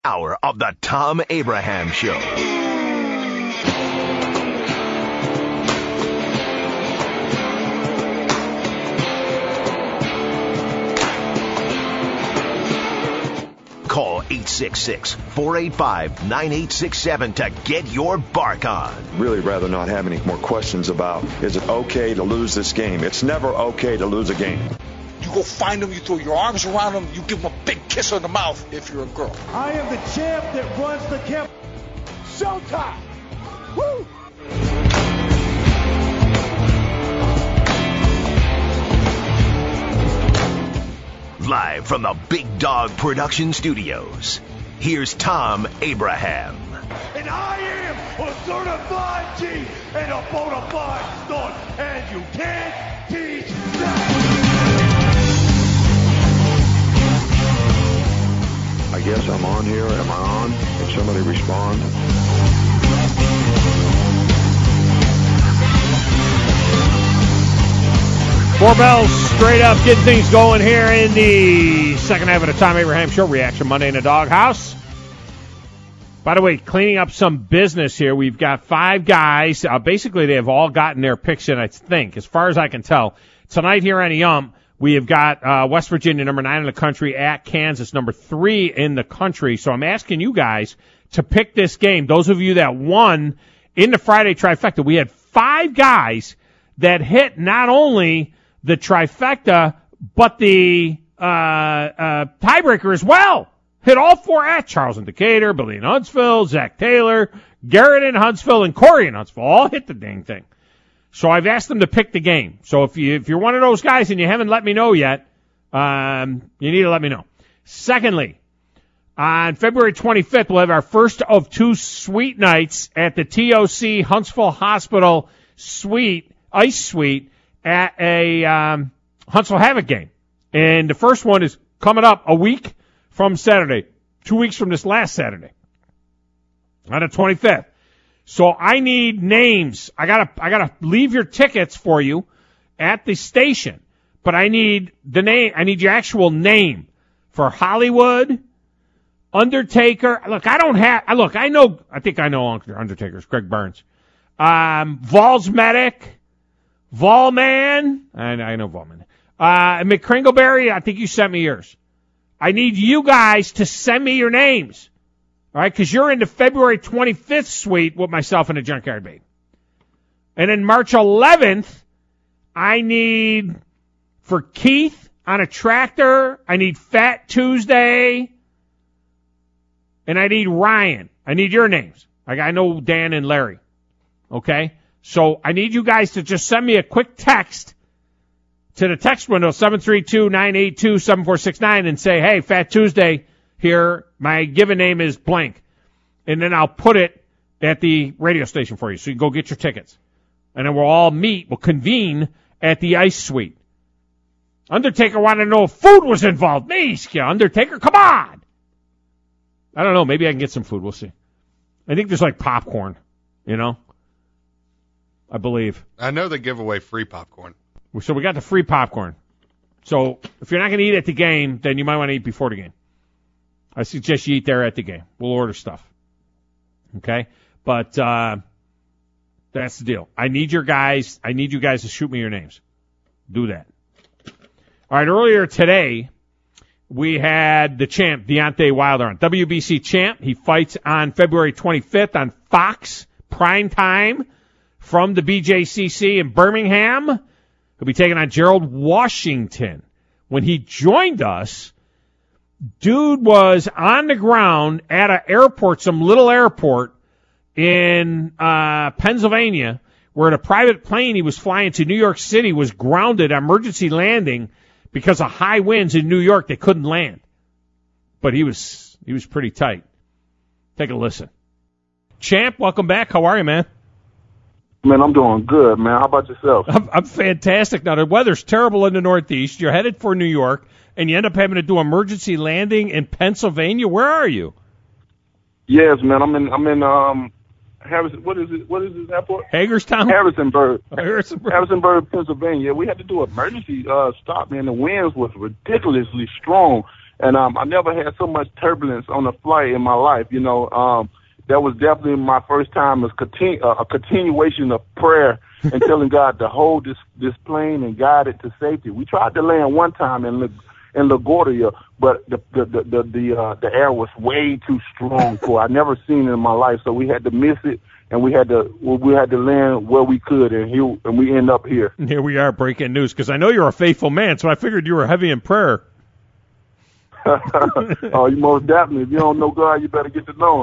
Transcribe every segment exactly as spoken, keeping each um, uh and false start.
hour of the Tom Abraham Show. Call eight six six, four eight five, nine eight six seven to get your bark on. Really rather not have any more questions about, is it okay to lose this game? It's never okay to lose a game. You go find them, you throw your arms around them, you give them a big kiss on the mouth if you're a girl. I am the champ that runs the camp. Showtime! Woo! Live from the Big Dog Production Studios, here's Tom Abraham. And I am a certified G and a bona fide stud, and you can't teach that. I guess I'm on here. Am I on? Can somebody respond? Four bells straight up, getting things going here in the second half of the Tom Abraham Show. Reaction Monday in the Doghouse. By the way, cleaning up some business here. We've got five guys. Uh, basically, they have all gotten their picks in, I think, as far as I can tell. Tonight here on the Ump, we have got uh, West Virginia, number nine in the country, at Kansas, number three in the country. So I'm asking you guys to pick this game. Those of you that won in the Friday trifecta, we had five guys that hit not only the trifecta, but the uh, uh, tiebreaker as well. Hit all four at Charles in Decatur, Billy in Huntsville, Zach Taylor, Garrett in Huntsville, and Corey in Huntsville. All hit the dang thing. So I've asked them to pick the game. So if you if you're one of those guys and you haven't let me know yet, um, you need to let me know. Secondly, on February twenty-fifth, we'll have our first of two suite nights at the T O C Huntsville Hospital Suite, Ice Suite, at a um, Huntsville Havoc game. And the first one is coming up a week from Saturday, two weeks from this last Saturday, on the twenty-fifth. So I need names. I gotta, I gotta leave your tickets for you at the station, but I need the name. I need your actual name for Hollywood, Undertaker. Look, I don't have. Look, I know. I think I know Undertaker's Greg Burns, um, Vols Medic, Volman. I, I know Volman. Uh, McCringleberry. I think you sent me yours. I need you guys to send me your names. All right, because you're in the February twenty-fifth suite with myself and a Junkyard Babe. And then March eleventh, I need for Keith on a tractor, I need Fat Tuesday, and I need Ryan. I need your names. Like I know Dan and Larry. Okay? So I need you guys to just send me a quick text to the text window, seven three two, nine eight two, seven four six nine, and say, hey, Fat Tuesday here, my given name is blank. And then I'll put it at the radio station for you, so you can go get your tickets. And then we'll all meet, we'll convene at the Ice Suite. Undertaker wanted to know if food was involved. Me, Undertaker, come on! I don't know, maybe I can get some food, we'll see. I think there's like popcorn, you know? I believe. I know they give away free popcorn. So we got the free popcorn. So if you're not going to eat at the game, then you might want to eat before the game. I suggest you eat there at the game. We'll order stuff. Okay? But uh, that's the deal. I need your guys, I need you guys to shoot me your names. Do that. All right, earlier today, we had the champ, Deontay Wilder, on. W B C champ. He fights on February twenty-fifth on Fox Prime Time from the B J C C in Birmingham. He'll be taking on Gerald Washington. When he joined us, dude was on the ground at an airport, some little airport in uh, Pennsylvania, where the private plane he was flying to New York City was grounded, emergency landing, because of high winds in New York. They couldn't land. But he was he was pretty tight. Take a listen. Champ, welcome back. How are you, man? Man, I'm doing good, man. How about yourself? I'm, I'm fantastic. Now, the weather's terrible in the Northeast. You're headed for New York, and you end up having to do emergency landing in Pennsylvania. Where are you? Yes, man. I'm in. I'm in. Um, Harrison. What is it? What is this airport? Hagerstown. Harrisonburg. Harrisonburg. Harrisonburg, Pennsylvania. We had to do an emergency uh, stop, man. The winds was ridiculously strong, And um, I never had so much turbulence on a flight in my life. You know, um, that was definitely my first time as continu- uh, a continuation of prayer and telling God to hold this this plane and guide it to safety. We tried to land one time in La- in LaGuardia, but the the the the the, uh, the air was way too strong for. I never seen it in my life, so we had to miss it. And we had to we had to land where we could, and here and we end up here. And here we are, breaking news, because I know you're a faithful man, so I figured you were heavy in prayer. Oh, you most definitely. If you don't know God, you better get to know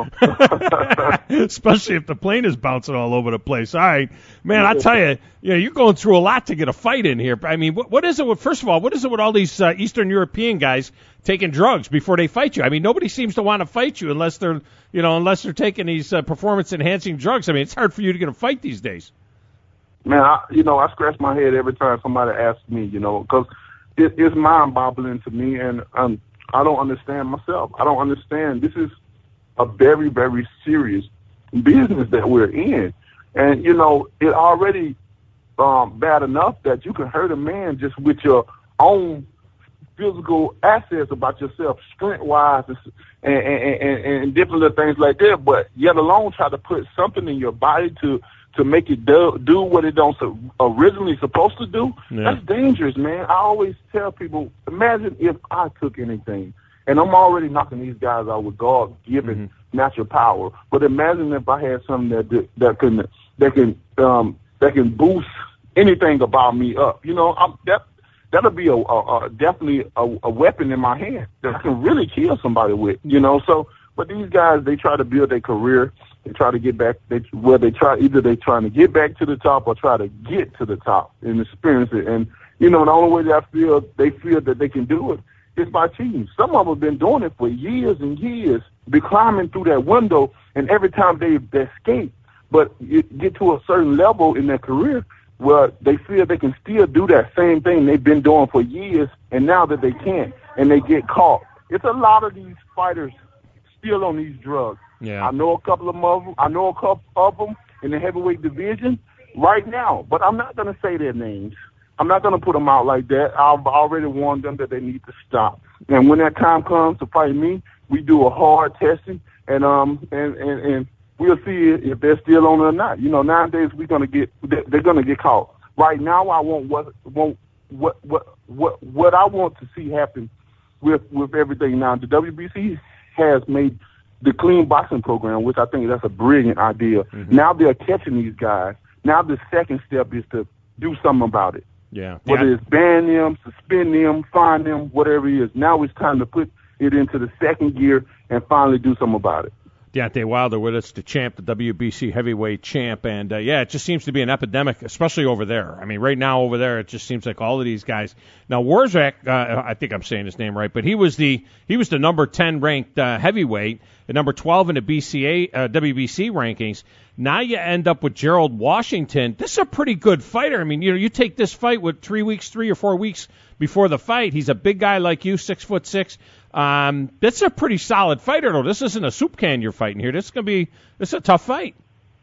Him. Especially if the plane is bouncing all over the place. All right, man. I tell you, you know, you're going through a lot to get a fight in here. I mean, what, what is it with? First of all, what is it with all these uh, Eastern European guys taking drugs before they fight you? I mean, nobody seems to want to fight you unless they're, you know, unless they're taking these uh, performance-enhancing drugs. I mean, it's hard for you to get a fight these days. Man, I, you know, I scratch my head every time somebody asks me, you know, because it, it's mind-boggling to me, and um. I don't understand myself. I don't understand. This is a very, very serious business that we're in. And, you know, it already um, bad enough that you can hurt a man just with your own physical assets about yourself, strength-wise and, and, and, and different little things like that, but yet alone try to put something in your body to to make it do, do what it don't so originally supposed to do. Yeah. That's dangerous, man. I always tell people, imagine if I took anything, and I'm already knocking these guys out with God-given mm-hmm. natural power, but imagine if I had something that that can that can um, that can boost anything about me up. You know, I'm, that that'll be a, a, a definitely a, a weapon in my hand that I can really kill somebody with. You know, so but these guys, they try to build their career. They try to get back, they, where they try, either they trying to get back to the top or try to get to the top and experience it. And, you know, the only way that I feel, they feel that they can do it is by cheating. Some of them have been doing it for years and years, be climbing through that window, and every time they, they escape, but it get to a certain level in their career where they feel they can still do that same thing they've been doing for years, and now that they can't, and they get caught. It's a lot of these fighters still on these drugs. Yeah. I know a couple of them. I know a couple of them in the heavyweight division right now, but I'm not going to say their names. I'm not going to put them out like that. I've already warned them that they need to stop. And when that time comes to fight me, we do a hard testing, and um and and, and we'll see if they're still on it or not. You know, nowadays we're going to get they're going to get caught. Right now, I want what want what what what what I want to see happen with with everything now. The W B C has made the clean boxing program, which I think that's a brilliant idea. Mm-hmm. Now they're catching these guys. Now the second step is to do something about it. Yeah. Whether yeah. it's ban them, suspend them, fine them, whatever it is. Now it's time to put it into the second gear and finally do something about it. Deontay Wilder with us, the champ, the W B C heavyweight champ, and uh, yeah, it just seems to be an epidemic, especially over there. I mean, right now over there, it just seems like all of these guys. Now Warzak, uh, I think I'm saying his name right, but he was the he was the number ten ranked uh, heavyweight, the number twelve in the B C A uh, W B C rankings. Now you end up with Gerald Washington. This is a pretty good fighter. I mean, you know, you take this fight with three weeks, three or four weeks before the fight. He's a big guy like you, six foot six. Um, that's a pretty solid fighter, though. This isn't a soup can you're fighting here. This is gonna be this is a tough fight.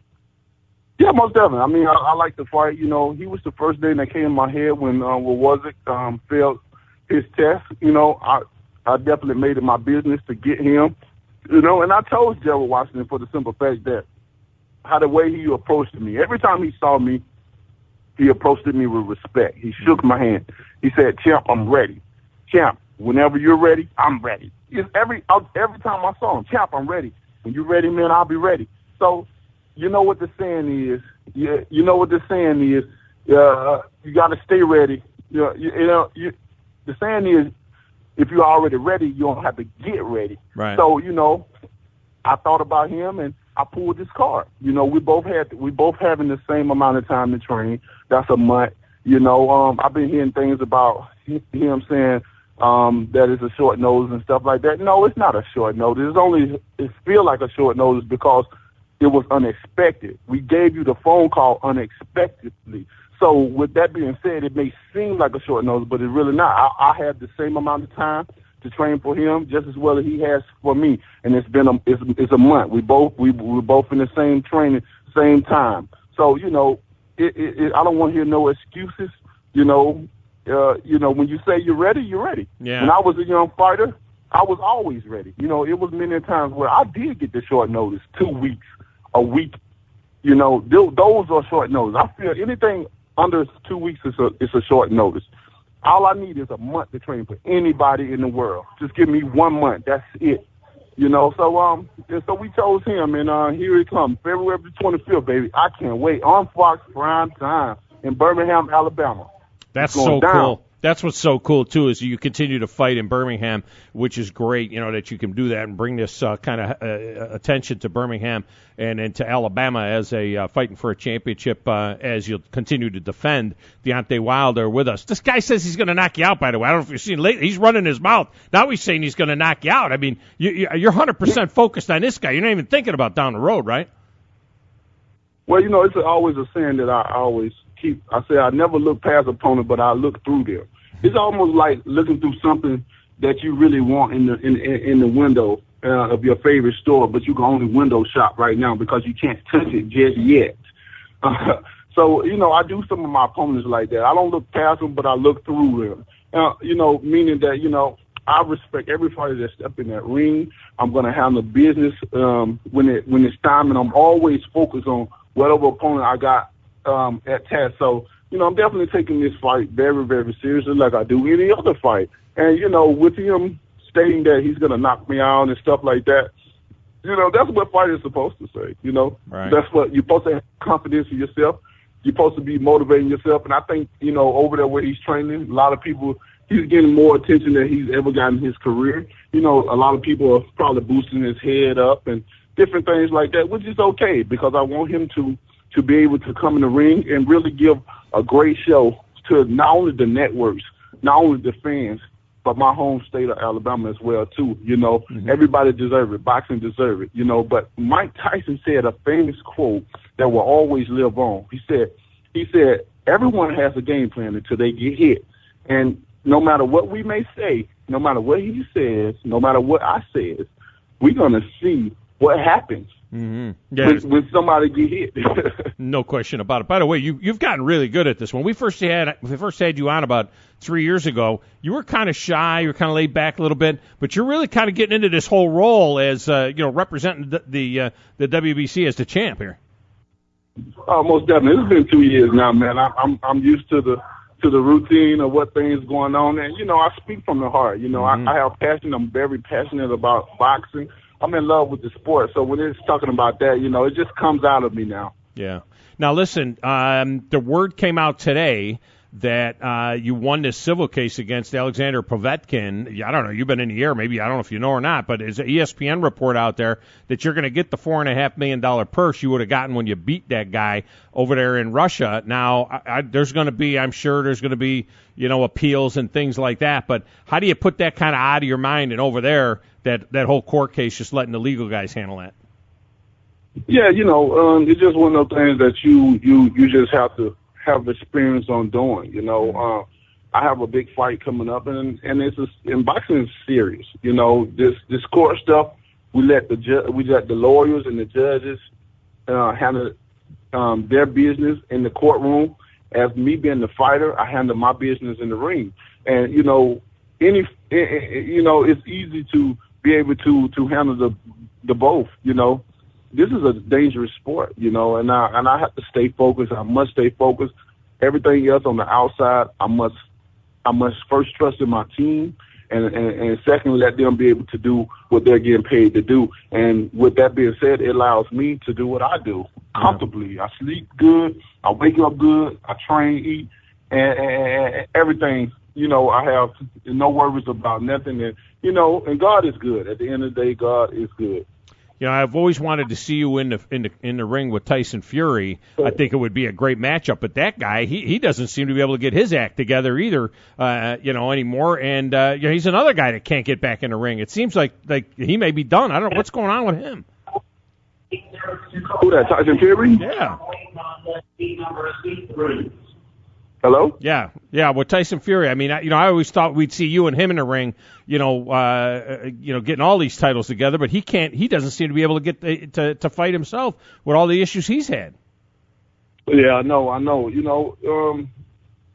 Yeah, most definitely. I mean, I, I like the fight. You know, he was the first name that came in my head when uh, what was it um, failed his test. You know, I I definitely made it my business to get him. You know, and I chose Gerald Washington for the simple fact that how the way he approached me. Every time he saw me, he approached me with respect. He shook my hand. He said, "Champ, I'm ready. Champ, whenever you're ready, I'm ready." It's every every time I saw him, "Champ, I'm ready. When you're ready, man, I'll be ready." So, you know what the saying is. You, you know what the saying is. Uh, you got to stay ready. You know, you, you know you, the saying is, if you're already ready, you don't have to get ready. Right. So, you know, I thought about him and I pulled this card. You know, we both had we both having the same amount of time to train. That's a month. You know, um, I've been hearing things about him saying um, that it's a short nose and stuff like that. No, it's not a short nose. It's only it feel like a short nose because it was unexpected. We gave you the phone call unexpectedly. So with that being said, it may seem like a short nose, but it's really not. I, I had the same amount of time to train for him just as well as he has for me, and it's been a it's, it's a month. We both we we're both in the same training, same time. So you know, it, it, it, I don't want to hear no excuses. You know, uh, you know when you say you're ready, you're ready. Yeah. When I was a young fighter, I was always ready. You know, it was many times where I did get the short notice, two weeks, a week. You know, th- those are short notice. I feel anything under two weeks is a, is a short notice. All I need is a month to train for anybody in the world. Just give me one month. That's it. You know, so um, and so we chose him, and uh, here he comes, February twenty-fifth, baby. I can't wait. On Fox prime time in Birmingham, Alabama. That's so down. Cool. That's what's so cool, too, is you continue to fight in Birmingham, which is great, you know, that you can do that and bring this uh, kind of uh, attention to Birmingham and, and to Alabama as a uh, fighting for a championship uh, as you'll continue to defend Deontay Wilder with us. This guy says he's going to knock you out, by the way. I don't know if you've seen lately. He's running his mouth. Now he's saying he's going to knock you out. I mean, you, you're one hundred percent focused on this guy. You're not even thinking about down the road, right? Well, you know, it's always a saying that I always keep. I say I never look past opponent, but I look through them. It's almost like looking through something that you really want in the in in the window uh, of your favorite store, but you can only window shop right now because you can't touch it just yet. Uh, so, you know, I do some of my opponents like that. I don't look past them, but I look through them. Uh, you know, meaning that, you know, I respect every fighter that step in that ring. I'm going to handle business um, when it when it's time, and I'm always focused on whatever opponent I got um, at task. So, you know, I'm definitely taking this fight very, very seriously like I do any other fight. And, you know, with him stating that he's going to knock me out and stuff like that, you know, that's what fighters are supposed to say, you know. Right. That's what you're supposed to have confidence in yourself. You're supposed to be motivating yourself. And I think, you know, over there where he's training, a lot of people, he's getting more attention than he's ever gotten in his career. You know, a lot of people are probably boosting his head up and different things like that, which is okay because I want him to, to be able to come in the ring and really give a great show to not only the networks, not only the fans, but my home state of Alabama as well, too. You know, mm-hmm. Everybody deserves it. Boxing deserves it, you know. But Mike Tyson said a famous quote that will always live on. He said, he said, everyone has a game plan until they get hit. And no matter what we may say, no matter what he says, no matter what I says, we're going to see what happens. Mm-hmm. Yeah. When, when somebody get hit. No question about it. By the way, you, you've gotten really good at this. When we first had we first had you on about three years ago, you were kind of shy, you were kind of laid back a little bit, but you're really kind of getting into this whole role as uh, you know representing the the, uh, the W B C as the champ here. Oh, most definitely. It's been two years now, man. I, I'm I'm used to the to the routine of what things going on, and you know I speak from the heart. You know mm-hmm. I, I have passion. I'm very passionate about boxing. I'm in love with the sport, so when it's talking about that, you know, it just comes out of me now. Yeah. Now, listen, um, the word came out today that uh, you won this civil case against Alexander Povetkin. I don't know, you've been in the air, maybe, I don't know if you know or not, but there's an E S P N report out there that you're going to get the four point five million dollars purse you would have gotten when you beat that guy over there in Russia. Now, I, I, there's going to be, I'm sure there's going to be, you know, appeals and things like that, but how do you put that kind of out of your mind and over there, that, that whole court case, just letting the legal guys handle that? Yeah, you know, um, it's just one of those things that you, you, you just have to have experience on doing. You know, uh, I have a big fight coming up, and and it's a, and boxing is serious. You know, this this court stuff, we let the ju- we let the lawyers and the judges uh, handle um, their business in the courtroom. As me being the fighter, I handle my business in the ring. And you know, any you know, it's easy to be able to to handle the the both. You know. This is a dangerous sport, you know, and I and I have to stay focused. I must stay focused. Everything else on the outside, I must I must first trust in my team, and and, and secondly, let them be able to do what they're getting paid to do. And with that being said, it allows me to do what I do comfortably. I sleep good, I wake up good, I train, eat, and, and, and everything. You know, I have no worries about nothing, and you know, and God is good. At the end of the day, God is good. You know, I've always wanted to see you in the in the in the ring with Tyson Fury. I think it would be a great matchup. But that guy, he he doesn't seem to be able to get his act together either, uh, you know, anymore. And uh, you know, he's another guy that can't get back in the ring. It seems like like he may be done. I don't know what's going on with him. Who that? Tyson Fury? Yeah. Hello? Yeah, yeah, with Tyson Fury. I mean, I, you know, I always thought we'd see you and him in the ring, you know, uh, you know, getting all these titles together, but he can't, he doesn't seem to be able to get the, to, to fight himself with all the issues he's had. Yeah, I know, I know. You know, um,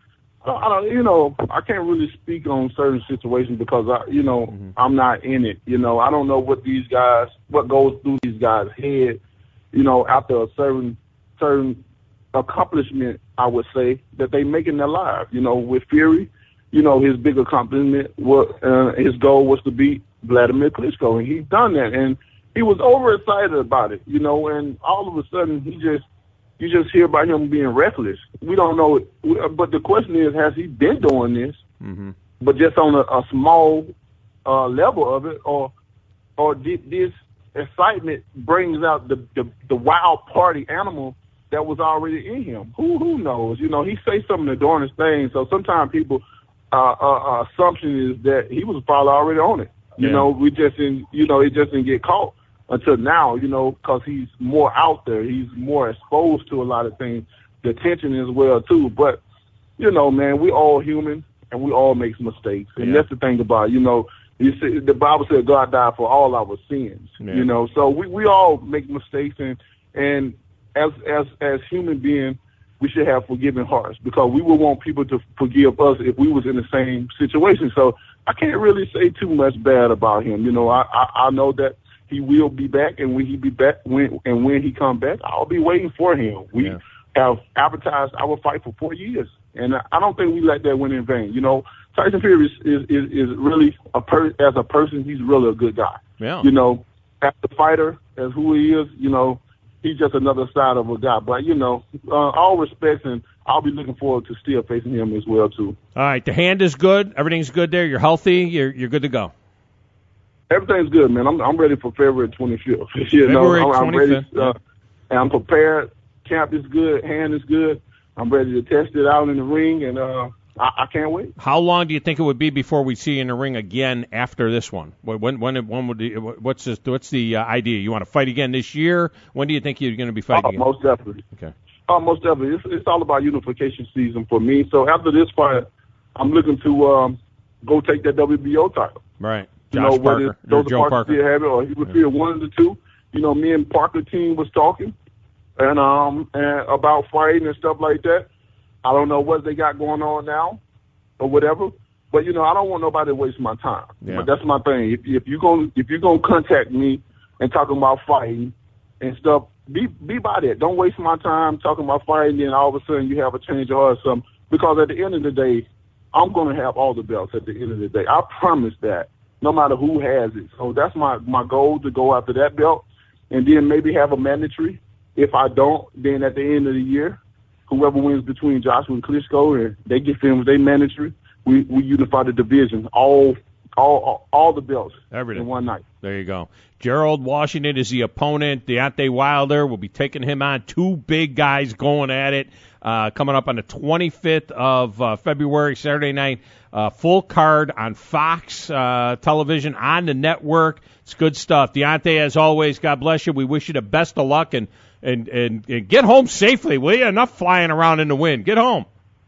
I don't, you know, I can't really speak on certain situations because I, you know, mm-hmm. I'm not in it. You know, I don't know what these guys, what goes through these guys' head. You know, after a certain certain accomplishment, I would say that they make in their lives. You know, with Fury, you know, his big accomplishment was uh, his goal was to beat Vladimir Klitschko, and he's done that, and he was overexcited about it. You know, and all of a sudden he just. You just hear about him being reckless. We don't know, but the question is, has he been doing this, mm-hmm. but just on a, a small uh, level of it, or or did this excitement brings out the, the the wild party animal that was already in him? Who who knows? You know, he say some of the darnest things. So sometimes people uh, uh, assumption is that he was probably already on it. You yeah. know, we just didn't, you know, it just didn't get caught. Until now, you know, because he's more out there. He's more exposed to a lot of things. The attention as well, too. But, you know, man, we all human, and we all make mistakes. And yeah. that's the thing about it. You know, you see, the Bible said God died for all our sins, yeah. you know. So we, we all make mistakes. And, and as, as, as human beings, we should have forgiving hearts because we would want people to forgive us if we was in the same situation. So I can't really say too much bad about him. You know, I, I, I know that he will be back, and when he be back, when and when he come back, I'll be waiting for him. We yeah. have advertised our fight for four years, and I don't think we let that win in vain. You know, Tyson Fury is is, is, is really a per, as a person, he's really a good guy. Yeah. You know, as a fighter, as who he is, you know, he's just another side of a guy. But you know, uh, all respect, and I'll be looking forward to still facing him as well too. All right, the hand is good. Everything's good there. You're healthy. You're you're good to go. Everything's good, man. I'm I'm ready for February twenty-fifth. you know, February I'm, I'm ready. yeah. Uh, and I'm prepared. Camp is good. Hand is good. I'm ready to test it out in the ring, and uh, I, I can't wait. How long do you think it would be before we see you in the ring again after this one? When when when would you, what's this, what's the uh, idea? You want to fight again this year? When do you think you're going to be fighting? Oh, again? Most definitely. Okay. Oh, most definitely. It's, it's all about unification season for me. So after this fight, I'm looking to um, go take that W B O title. Right. You Josh know, Parker, whether Joe Parker Parker still have it, or he would yeah. feel one of the two. You know, me and Parker team was talking, and um, and about fighting and stuff like that. I don't know what they got going on now, or whatever. But you know, I don't want nobody to waste my time. Yeah. But that's my thing. If if you gonna if you're gonna contact me and talking about fighting and stuff, be be by that. Don't waste my time talking about fighting, and all of a sudden you have a change of heart or something. Because at the end of the day, I'm gonna have all the belts. At the end of the day, I promise that. No matter who has it. So that's my, my goal, to go after that belt and then maybe have a mandatory. If I don't, then at the end of the year, whoever wins between Joshua and Klitschko, and they get finished with their mandatory, we, we unify the division, all all all, all the belts Everything. in one night. There you go. Gerald Washington is the opponent. Deontay Wilder will be taking him on. Two big guys going at it. Uh, coming up on the twenty-fifth of uh, February, Saturday night. Uh, full card on Fox uh, television, on the network. It's good stuff. Deontay, as always, God bless you. We wish you the best of luck, and, and, and, and get home safely, will you? Enough flying around in the wind. Get home.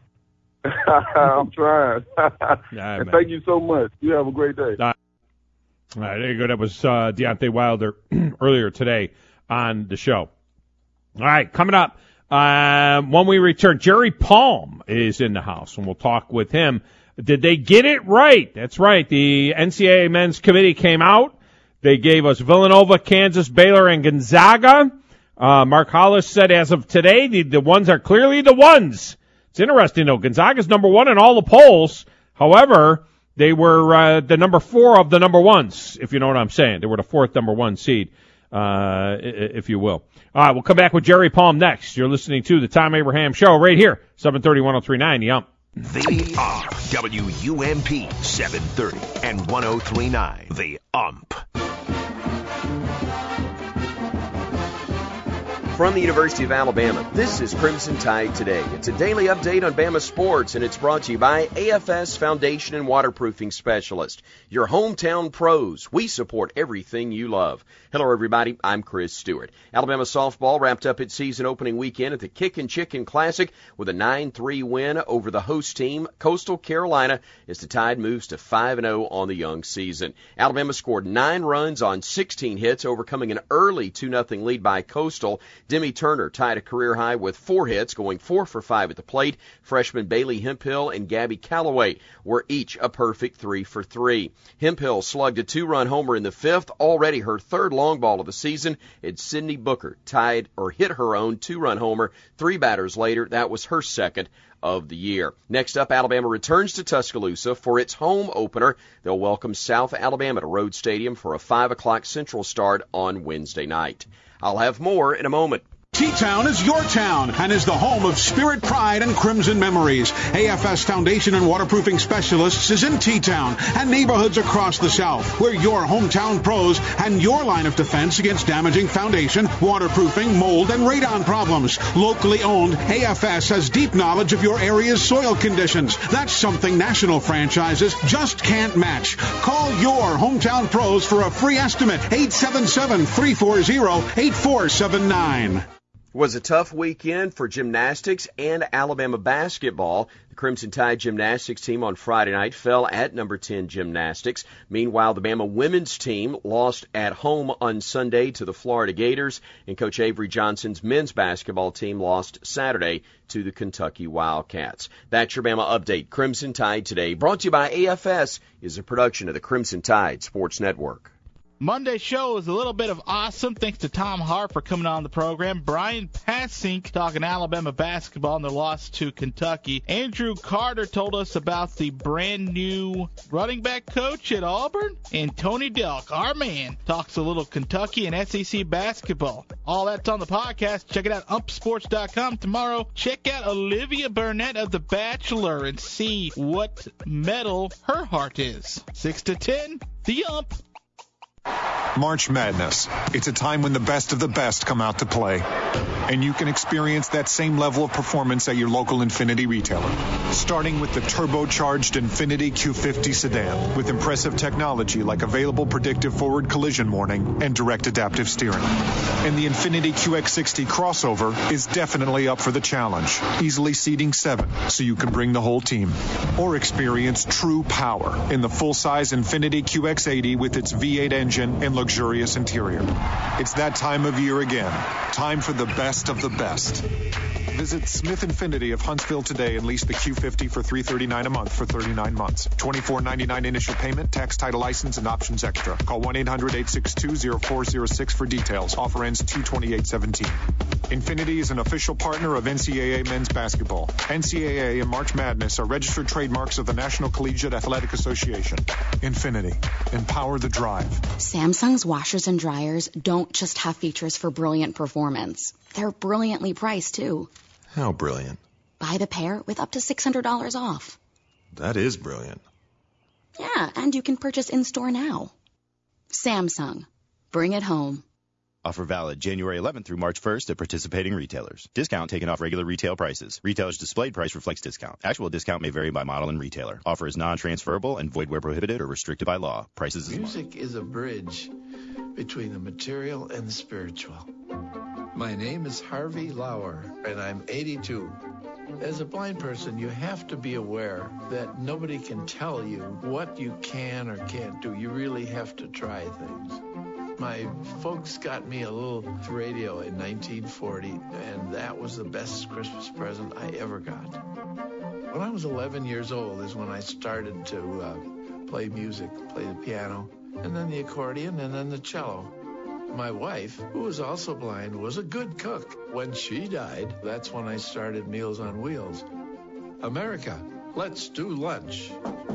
I'm trying. Right, and thank you so much. You have a great day. Uh, all right, there you go. That was uh, Deontay Wilder earlier today on the show. All right, coming up, uh, when we return, Jerry Palm is in the house, and we'll talk with him. Did they get it right? That's right. The N C double A Men's Committee came out. They gave us Villanova, Kansas, Baylor, and Gonzaga. Uh, Mark Hollis said as of today, the, the ones are clearly the ones. It's interesting, though. Gonzaga's number one in all the polls. However, they were uh, the number four of the number ones, if you know what I'm saying. They were the fourth number one seed, uh, if you will. All right, we'll come back with Jerry Palm next. You're listening to the Tom Abraham Show right here, seven thirty, ten thirty-nine, The Ump. The Ump, W U M P, seven thirty and ten thirty-nine, The Ump. From the University of Alabama, this is Crimson Tide Today. It's a daily update on Bama sports, and it's brought to you by A F S Foundation and Waterproofing Specialist. Your hometown pros. We support everything you love. Hello, everybody. I'm Chris Stewart. Alabama softball wrapped up its season opening weekend at the Kickin' Chicken Classic with a nine three win over the host team, Coastal Carolina, as the Tide moves to five and oh on the young season. Alabama scored nine runs on sixteen hits, overcoming an early two nothing lead by Coastal. Demi Turner tied a career high with four hits, going four for five at the plate. Freshman Bailey Hemphill and Gabby Calloway were each a perfect three for three. Hemphill slugged a two-run homer in the fifth, already her third long ball of the season, and Sydney Booker tied or hit her own two-run homer three batters later. That was her second of the year. Next up, Alabama returns to Tuscaloosa for its home opener. They'll welcome South Alabama to Rhodes Stadium for a five o'clock Central start on Wednesday night. I'll have more in a moment. T-Town is your town and is the home of spirit, pride, and crimson memories. A F S Foundation and Waterproofing Specialists is in T-Town and neighborhoods across the South. We're your hometown pros and your line of defense against damaging foundation, waterproofing, mold, and radon problems. Locally owned, A F S has deep knowledge of your area's soil conditions. That's something national franchises just can't match. Call your hometown pros for a free estimate. eight seven seven, three four zero, eight four seven nine. It was a tough weekend for gymnastics and Alabama basketball. The Crimson Tide gymnastics team on Friday night fell at number ten Gymnastics. Meanwhile, the Bama women's team lost at home on Sunday to the Florida Gators, and Coach Avery Johnson's men's basketball team lost Saturday to the Kentucky Wildcats. That's your Bama update. Crimson Tide Today, brought to you by A F S, is a production of the Crimson Tide Sports Network. Monday's show is a little bit of awesome. Thanks to Tom Harper coming on the program. Brian Passink talking Alabama basketball and their loss to Kentucky. Andrew Carter told us about the brand new running back coach at Auburn. And Tony Delk, our man, talks a little Kentucky and S E C basketball. All that's on the podcast. Check it out, ump sports dot com tomorrow. Check out Olivia Burnett of The Bachelor and see what metal her heart is. six to ten, the ump. March Madness. It's a time when the best of the best come out to play. And you can experience that same level of performance at your local Infiniti retailer. Starting with the turbocharged Infiniti Q fifty sedan with impressive technology like available predictive forward collision warning and direct adaptive steering. And the Infiniti Q X sixty crossover is definitely up for the challenge, easily seating seven so you can bring the whole team. Or experience true power in the full-size Infiniti Q X eighty with its V eight engine and luxurious interior. It's that time of year again. Time for the best of the best. Visit Smith Infiniti of Huntsville today and lease the Q fifty for three hundred thirty-nine dollars a month for thirty-nine months. twenty-four ninety-nine initial payment, tax, title, license, and options extra. Call one eight hundred, eight six two, zero four zero six for details. Offer ends two twenty-eight seventeen. Infiniti is an official partner of N C double A men's basketball. N C double A and March Madness are registered trademarks of the National Collegiate Athletic Association. Infiniti. Empower the drive. Samsung's washers and dryers don't just have features for brilliant performance. They're brilliantly priced, too. How brilliant? Buy the pair with up to six hundred dollars off. That is brilliant. Yeah, and you can purchase in-store now. Samsung. Bring it home. Offer valid January eleventh through March first at participating retailers. Discount taken off regular retail prices. Retailer's displayed price reflects discount. Actual discount may vary by model and retailer. Offer is non-transferable and void where prohibited or restricted by law. Prices is Music is a bridge between the material and the spiritual. My name is Harvey Lauer, and I'm eighty-two. As a blind person, you have to be aware that nobody can tell you what you can or can't do. You really have to try things. My folks got me a little radio in nineteen forty, and that was the best Christmas present I ever got. When I was eleven years old is when I started to uh, play music, play the piano, and then the accordion, and then the cello. My wife, who was also blind, was a good cook. When she died, that's when I started Meals on Wheels. America, let's do lunch.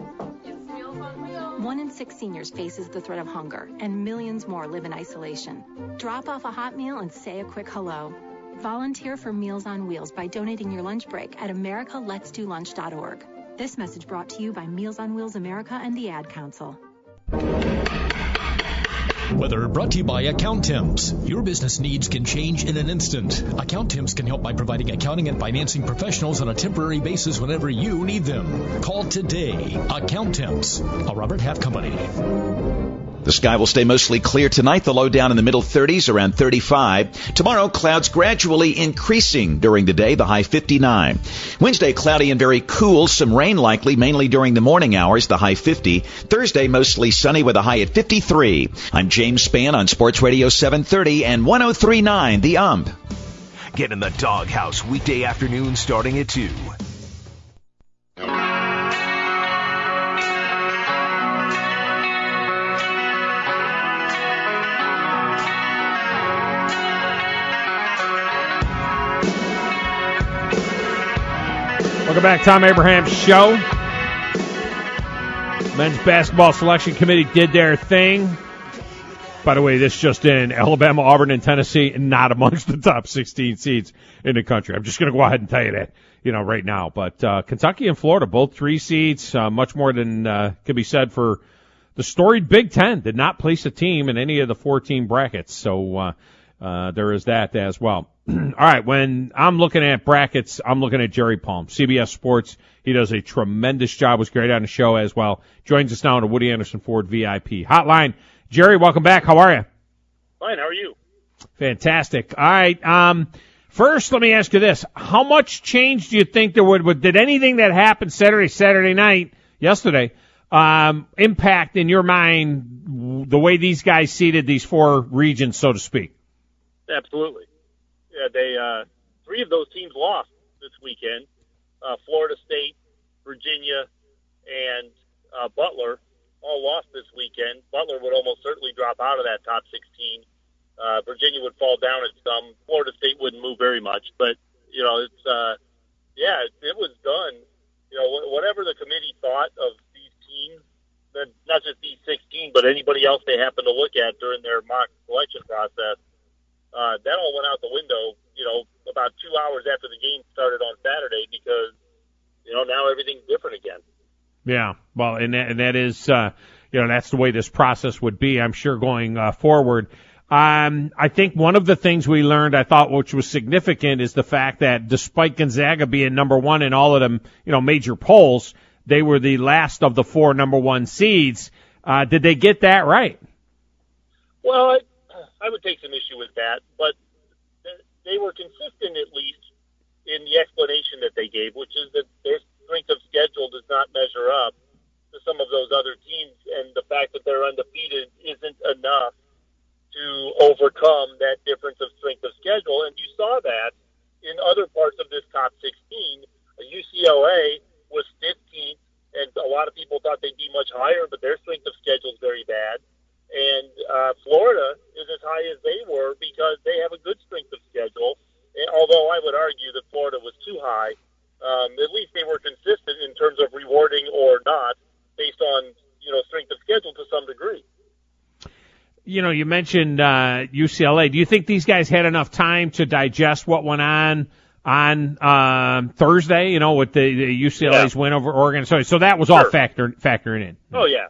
One in six seniors faces the threat of hunger, and millions more live in isolation. Drop off a hot meal and say a quick hello. Volunteer for Meals on Wheels by donating your lunch break at america lets do lunch dot org. This message brought to you by Meals on Wheels America and the Ad Council. Weather brought to you by Accountims. Your business needs can change in an instant. Accountims can help by providing accounting and financing professionals on a temporary basis whenever you need them. Call today. Accountims, a Robert Half Company. The sky will stay mostly clear tonight, the low down in the middle thirties, around thirty-five. Tomorrow, clouds gradually increasing during the day, the high fifty-nine. Wednesday, cloudy and very cool, some rain likely, mainly during the morning hours, the high fifty. Thursday, mostly sunny with a high at fifty-three. I'm James Spann on Sports Radio seven thirty and one oh three point nine The U M P. Get in the Doghouse weekday afternoon starting at two. Welcome back, Tom Abraham Show. Men's basketball selection committee did their thing. By the way, this just in, Alabama, Auburn, and Tennessee not amongst the top sixteen seeds in the country. I'm just going to go ahead and tell you that, you know, right now. But uh, Kentucky and Florida, both three seeds, uh, much more than uh, can be said for the storied Big Ten. Did not place a team in any of the four-team brackets, so uh, uh, there is that as well. All right, when I'm looking at brackets, I'm looking at Jerry Palm, C B S Sports. He does a tremendous job. Was great on the show as well. Joins us now on the Woody Anderson Ford V I P hotline. Jerry, welcome back. How are you? Fine. How are you? Fantastic. All right. Um, first, let me ask you this: how much change do you think there would? would did anything that happened Saturday, Saturday night, yesterday, um, impact in your mind the way these guys seeded these four regions, so to speak? Absolutely. Yeah, they uh, three of those teams lost this weekend. Uh, Florida State, Virginia, and uh, Butler all lost this weekend. Butler would almost certainly drop out of that top sixteen. Uh, Virginia would fall down at some. Florida State wouldn't move very much. But, you know, it's, uh, yeah, it, it was done. You know, whatever the committee thought of these teams, not just these sixteen, but anybody else they happened to look at during their mock selection process, Uh, that all went out the window, you know, about two hours after the game started on Saturday because, you know, now everything's different again. Yeah, well, and that, and that is, uh, you know, that's the way this process would be, I'm sure, going uh, forward. Um, I think one of the things we learned, I thought, which was significant, is the fact that despite Gonzaga being number one in all of them, you know, major polls, they were the last of the four number one seeds. Uh, did they get that right? Well, I, I would take some issue with that, but they were consistent at least in the explanation that they gave, which is that their strength of schedule does not measure up to some of those other teams, and the fact that they're undefeated isn't enough to overcome that difference of strength of schedule. And you saw that in other parts of this top sixteen. U C L A was fifteenth, and a lot of people thought they'd be much higher, but their strength of schedule is very bad. And uh, Florida is as high as they were because they have a good strength of schedule. And although I would argue that Florida was too high, um, at least they were consistent in terms of rewarding or not based on, you know, strength of schedule to some degree. You know, you mentioned uh, U C L A. Do you think these guys had enough time to digest what went on on um, Thursday, you know, with the, the U C L A's yeah. win over Oregon? So, so that was sure. all factor, factoring in. Oh, yeah.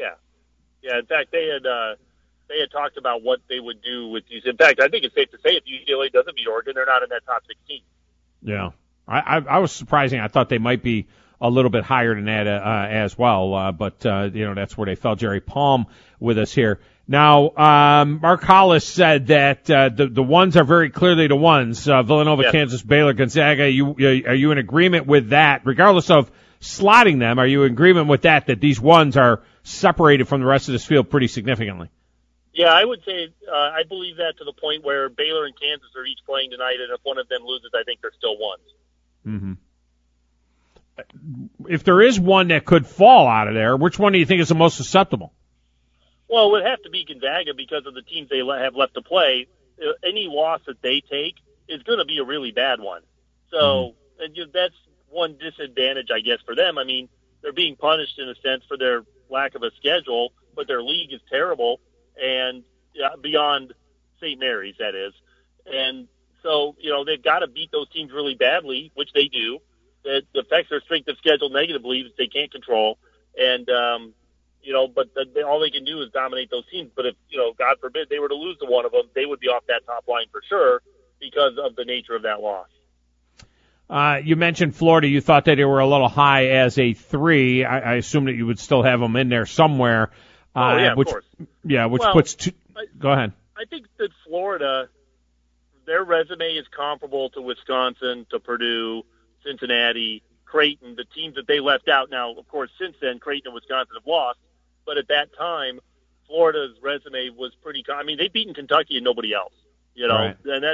Yeah, in fact, they had uh, they had talked about what they would do with these. In fact, I think it's safe to say if U C L A doesn't beat Oregon, they're not in that top sixteen. Yeah, I, I, I was surprising. I thought they might be a little bit higher than that uh, as well, uh, but uh, you know that's where they fell. Jerry Palm with us here now. Um, Mark Hollis said that uh, the the ones are very clearly the ones: uh, Villanova, yes. Kansas, Baylor, Gonzaga. You are you in agreement with that, regardless of slotting them? Are you in agreement with that? That these ones are separated from the rest of this field pretty significantly? Yeah, I would say uh, I believe that to the point where Baylor and Kansas are each playing tonight, and if one of them loses, I think they're still ones. Mm-hmm. If there is one that could fall out of there, which one do you think is the most susceptible? Well, it would have to be Gonzaga because of the teams they have left to play. Any loss that they take is going to be a really bad one. So mm-hmm. and you, that's one disadvantage, I guess, for them. I mean, they're being punished in a sense for their lack of a schedule, but their league is terrible and uh, beyond Saint Mary's, that is. And so, you know, they've got to beat those teams really badly, which they do. It affects their strength of schedule negatively, which they can't control. And, um, you know, but the, they, all they can do is dominate those teams. But if, you know, God forbid they were to lose to one of them, they would be off that top line for sure because of the nature of that loss. Uh, you mentioned Florida. You thought that they were a little high as a three. I, I assume that you would still have them in there somewhere. Uh, oh, yeah, which, of course. Yeah, which well, puts two. I, go ahead. I think that Florida, their resume is comparable to Wisconsin, to Purdue, Cincinnati, Creighton, the teams that they left out. Now, of course, since then, Creighton and Wisconsin have lost. But at that time, Florida's resume was pretty – I mean, they've beaten Kentucky and nobody else, you know. Right. And that's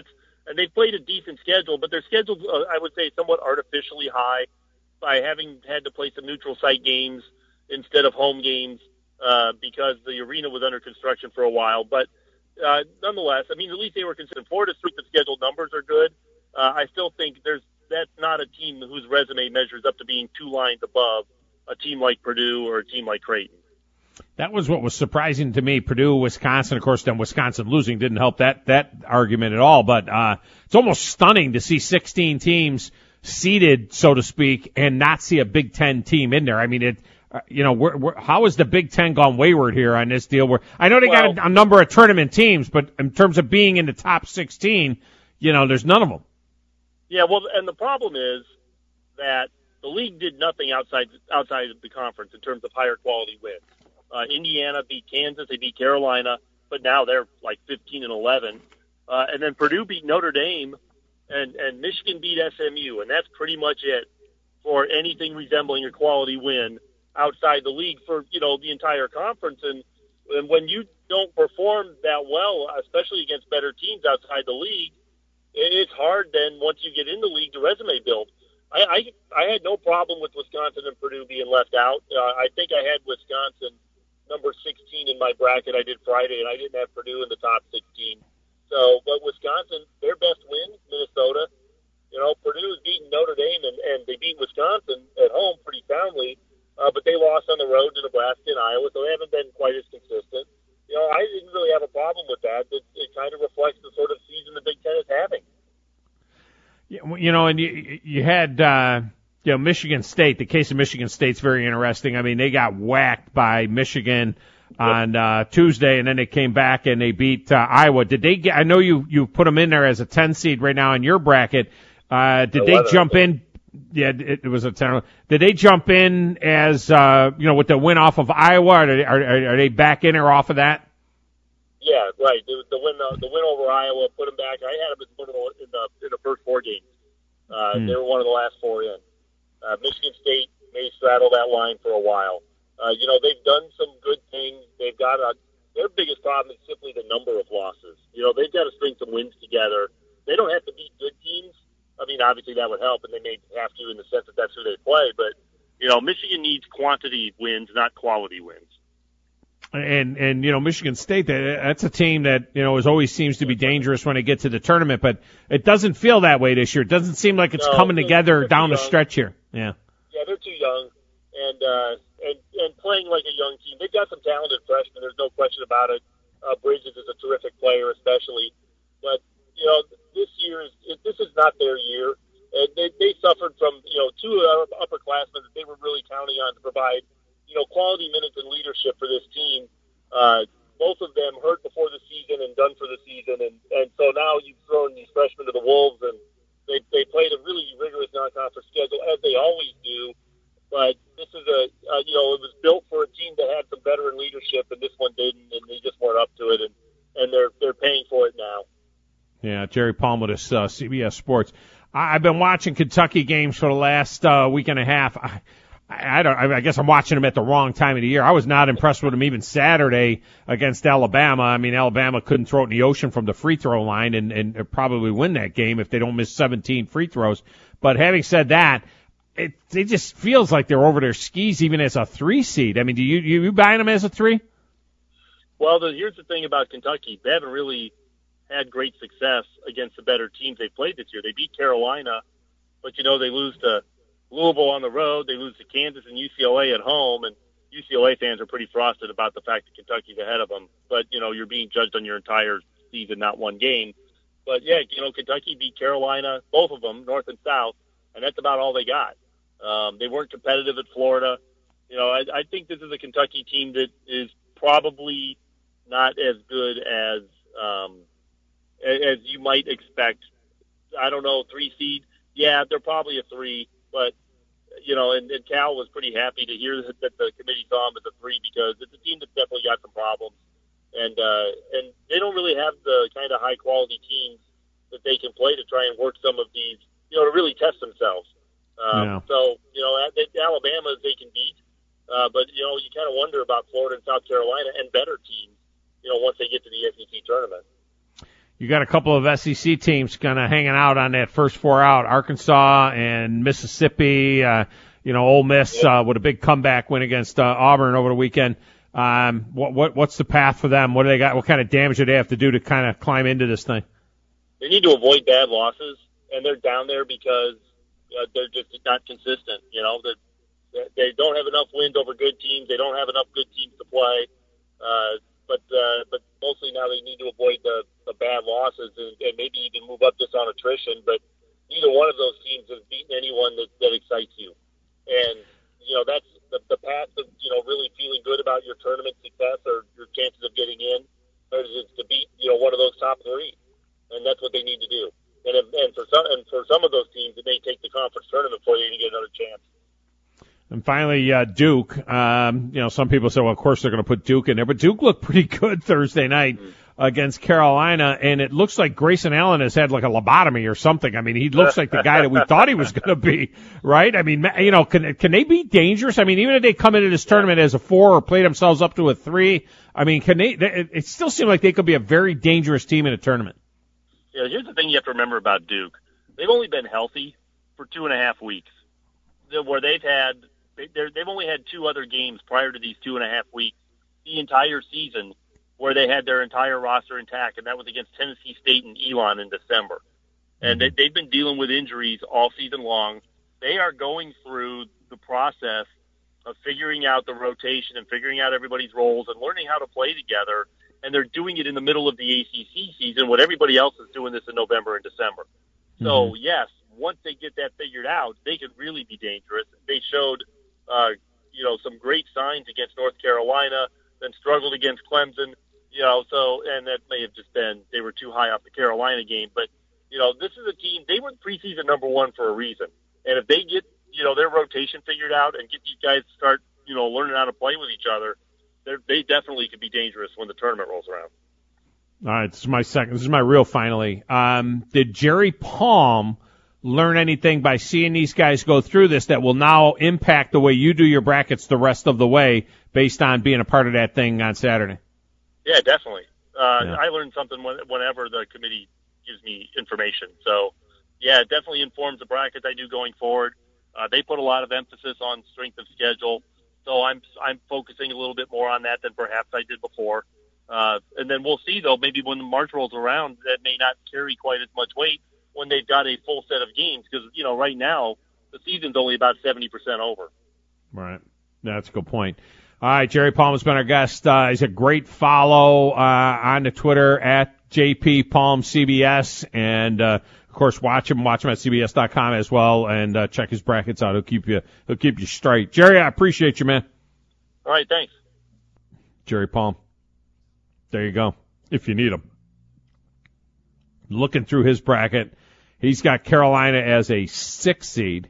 and they've played a decent schedule, but their schedule, uh, I would say, somewhat artificially high by having had to play some neutral site games instead of home games uh, because the arena was under construction for a while. But uh, nonetheless, I mean, at least they were considered. Florida's strength of schedule numbers are good. Uh, I still think there's that's not a team whose resume measures up to being two lines above a team like Purdue or a team like Creighton. That was what was surprising to me. Purdue, Wisconsin, of course, then Wisconsin losing didn't help that that argument at all. But uh, it's almost stunning to see sixteen teams seeded, so to speak, and not see a Big Ten team in there. I mean, it. Uh, you know, we're, we're, how has the Big Ten gone wayward here on this deal? Where I know they well, got a, a number of tournament teams, but in terms of being in the top sixteen, you know, there's none of them. Yeah, well, and the problem is that the league did nothing outside outside of the conference in terms of higher quality wins. Uh, Indiana beat Kansas, they beat Carolina, but now they're like fifteen and eleven. Uh, and then Purdue beat Notre Dame, and, and Michigan beat S M U, and that's pretty much it for anything resembling a quality win outside the league for, you know, the entire conference. And, and when you don't perform that well, especially against better teams outside the league, it's hard then once you get in the league to resume build. I, I, I had no problem with Wisconsin and Purdue being left out. Uh, I think I had Wisconsin number sixteen in my bracket I did Friday, and I didn't have Purdue in the top sixteen. So, but Wisconsin, their best win, Minnesota. You know, Purdue has beaten Notre Dame, and, and they beat Wisconsin at home pretty soundly, uh, but they lost on the road to Nebraska and Iowa, so they haven't been quite as consistent. You know, I didn't really have a problem with that. It, it kind of reflects the sort of season the Big Ten is having. You know, and you, you had, uh, you know, Michigan State. The case of Michigan State's very interesting. I mean, they got whacked by Michigan on uh, Tuesday, and then they came back and they beat uh, Iowa. Did they get? I know you you put them in there as a ten seed right now in your bracket. Uh, did they jump in? Yeah, it, it was a ten. Did they jump in as uh, you know with the win off of Iowa? Or are, are, are they back in or off of that? Yeah, right. The, the win, uh, the win over Iowa put them back. I had them in the in the, in the first four games. Uh, hmm. They were one of the last four in. Uh, Michigan State may straddle that line for a while. Uh, you know, they've done some good things. They've got a, their biggest problem is simply the number of losses. You know, they've got to string some wins together. They don't have to beat good teams. I mean, obviously that would help, and they may have to in the sense that that's who they play. But, you know, Michigan needs quantity wins, not quality wins. And, and, you know, Michigan State, that's a team that, you know, is always seems to be dangerous when they get to the tournament, but it doesn't feel that way this year. It doesn't seem like it's no, coming they're, together they're down the stretch here. Yeah. Yeah, they're too young. And, uh, and, and playing like a young team. They've got some talented freshmen. There's no question about it. Uh, Bridges is a terrific player, especially. But, you know, this year is, it, this is not their year. And they, they suffered from, you know, two upperclassmen that they were really counting on to provide, you know, quality minutes and leadership for this team. Uh, both of them hurt before the season and done for the season, and, and so now you've thrown these freshmen to the wolves, and they they played a really rigorous non-conference schedule, as they always do. But this is a, uh, you know, it was built for a team that had some veteran leadership, and this one didn't, and they just weren't up to it, and, and they're they're paying for it now. Yeah, Jerry Palm with us, uh, C B S Sports. I, I've been watching Kentucky games for the last uh, week and a half. I, I don't. I guess I'm watching them at the wrong time of the year. I was not impressed with them even Saturday against Alabama. I mean, Alabama couldn't throw it in the ocean from the free throw line and, and probably win that game if they don't miss seventeen free throws. But having said that, it it just feels like they're over their skis even as a three seed. I mean, do you you, you buying them as a three? Well, the, here's the thing about Kentucky: they haven't really had great success against the better teams they played this year. They beat Carolina, but you know they lose to Louisville on the road, they lose to Kansas and U C L A at home, and U C L A fans are pretty frosted about the fact that Kentucky's ahead of them. But, you know, you're being judged on your entire season, not one game. But, yeah, you know, Kentucky beat Carolina, both of them, North and South, and that's about all they got. Um, they weren't competitive at Florida. You know, I, I think this is a Kentucky team that is probably not as good as um, as you might expect. I don't know, three seed. Yeah, they're probably a three, but you know, and, and Cal was pretty happy to hear that, that the committee saw him as a three because it's a team that's definitely got some problems, and uh, and they don't really have the kind of high quality teams that they can play to try and work some of these, you know, to really test themselves. Um, yeah. So you know, at, at Alabama they can beat, uh, but you know, you kind of wonder about Florida and South Carolina and better teams, you know, once they get to the S E C tournament. you got a couple of S E C teams kind of hanging out on that first four out, Arkansas and Mississippi, uh, you know, Ole Miss uh, with a big comeback win against uh, Auburn over the weekend. Um, what, what what's the path for them? What do they got? What kind of damage do they have to do to kind of climb into this thing? They need to avoid bad losses, and they're down there because uh, they're just not consistent. You know, that they don't have enough wins over good teams. They don't have enough good teams to play. Uh, but uh, but mostly now they need to avoid the, the bad losses and, and maybe even move up just on attrition. But neither one of those teams has beaten anyone that, that excites you. And, you know, that's the, the path of, you know, really feeling good about your tournament success or your chances of getting in, or is it to beat, you know, one of those top three. And that's what they need to do. And if, and for some and for some of those teams, it may take the conference tournament for you to get another chance. And finally, uh, Duke. Um, you know, some people say, well, of course they're going to put Duke in there, but Duke looked pretty good Thursday night mm-hmm. against Carolina, and it looks like Grayson Allen has had like a lobotomy or something. I mean, he looks like the guy that we thought he was going to be, right? I mean, you know, can can they be dangerous? I mean, even if they come into this tournament as a four or play themselves up to a three, I mean, can they? It, it still seems like they could be a very dangerous team in a tournament. Yeah, here's the thing you have to remember about Duke. They've only been healthy for two and a half weeks, where they've had they're, they've only had two other games prior to these two and a half weeks the entire season where they had their entire roster intact, and that was against Tennessee State and Elon in December. And they, they've been dealing with injuries all season long. They are going through the process of figuring out the rotation and figuring out everybody's roles and learning how to play together. And they're doing it in the middle of the A C C season when everybody else is doing this in November and December. Mm-hmm. So, yes, once they get that figured out, they could really be dangerous. They showed, uh, you know, some great signs against North Carolina, then struggled against Clemson, you know, so, and that may have just been, they were too high off the Carolina game. But, you know, this is a team, they were preseason number one for a reason. And if they get, you know, their rotation figured out and get these guys to start, you know, learning how to play with each other, they definitely could be dangerous when the tournament rolls around. All right, this is my second. This is my real finally. Um, did Jerry Palm learn anything by seeing these guys go through this that will now impact the way you do your brackets the rest of the way based on being a part of that thing on Saturday? Yeah, definitely. Uh, yeah. I learn something when, whenever the committee gives me information. So, yeah, it definitely informs the brackets I do going forward. Uh, they put a lot of emphasis on strength of schedule. So I'm I'm focusing a little bit more on that than perhaps I did before. Uh, and then we'll see, though, maybe when the March rolls around, that may not carry quite as much weight when they've got a full set of games. Because, you know, right now, the season's only about seventy percent over. Right. That's a good point. All right, Jerry Palm has been our guest. Uh, he's a great follow uh, on the Twitter at J P Palm C B S. And, uh, of course, watch him. Watch him at C B S dot com as well, and uh, check his brackets out. He'll keep you. He'll keep you straight. Jerry, I appreciate you, man. All right, thanks. Jerry Palm. There you go. If you need him, looking through his bracket, he's got Carolina as a six seed.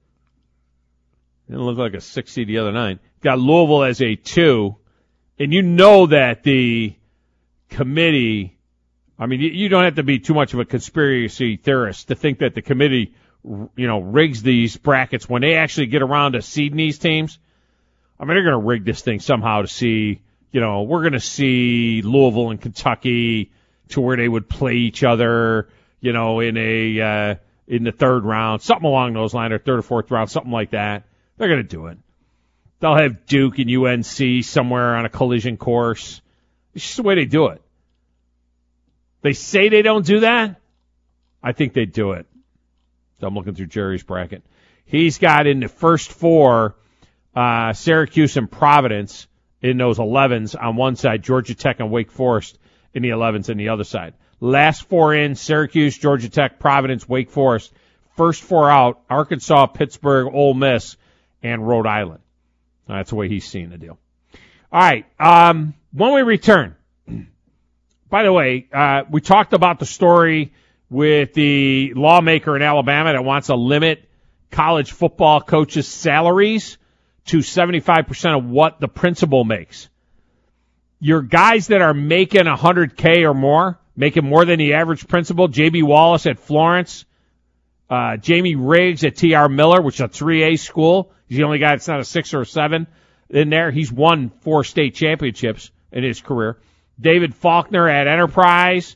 Didn't look like a six seed the other night. Got Louisville as a two, and you know that the committee. I mean, you don't have to be too much of a conspiracy theorist to think that the committee, you know, rigs these brackets when they actually get around to seeding these teams. I mean, they're going to rig this thing somehow to see, you know, we're going to see Louisville and Kentucky to where they would play each other, you know, in a, uh, in the third round, something along those lines, or third or fourth round, something like that. They're going to do it. They'll have Duke and U N C somewhere on a collision course. It's just the way they do it. They say they don't do that. I think they do it. So I'm looking through Jerry's bracket. He's got in the first four, uh, Syracuse and Providence in those elevens on one side, Georgia Tech and Wake Forest in the elevens on the other side. Last four in, Syracuse, Georgia Tech, Providence, Wake Forest. First four out, Arkansas, Pittsburgh, Ole Miss, and Rhode Island. That's the way he's seeing the deal. All right. Um, when we return, by the way, uh, we talked about the story with the lawmaker in Alabama that wants to limit college football coaches' salaries to seventy-five percent of what the principal makes. Your guys that are making one hundred K or more, making more than the average principal, J B Wallace at Florence, uh, Jamie Riggs at T R Miller, which is a three A school. He's the only guy that's not a six or a seven in there. He's won four state championships in his career. David Faulkner at Enterprise,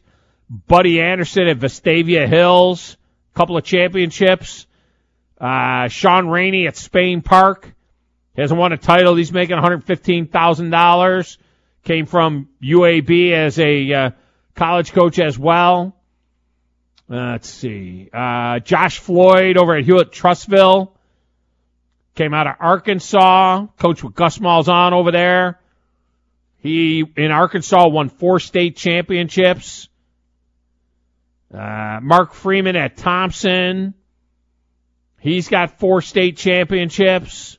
Buddy Anderson at Vestavia Hills, a couple of championships. Uh, Sean Rainey at Spain Park. He hasn't won a title. He's making one hundred fifteen thousand dollars. Came from U A B as a uh, college coach as well. Uh, let's see. Uh, Josh Floyd over at Hewitt Trustville. Came out of Arkansas. Coached with Gus Malzahn over there. He, in Arkansas, won four state championships. Uh, Mark Freeman at Thompson. He's got four state championships.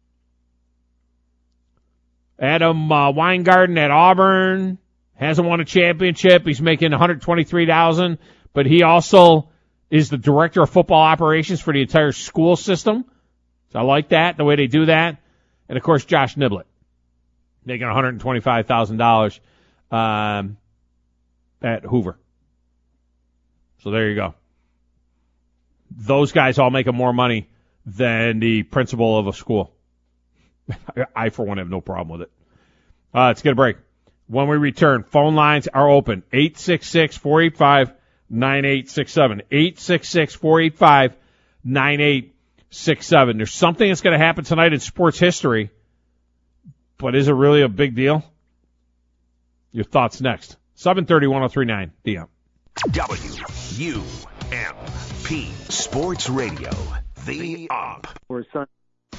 Adam uh, Weingarten at Auburn hasn't won a championship. He's making one hundred twenty-three thousand dollars, but he also is the director of football operations for the entire school system. So I like that, the way they do that. And, of course, Josh Niblett, making one hundred twenty-five thousand dollars um, at Hoover. So there you go. Those guys all making more money than the principal of a school. I, for one, have no problem with it. Uh, let's get a break. When we return, phone lines are open. eight six six, four eight five, nine eight six seven. eight six six, four eight five, nine eight six seven. There's something that's going to happen tonight in sports history, but is it really a big deal? Your thoughts next. seven thirty, one oh three point nine D M. W U M P Sports Radio. The Up. Or son.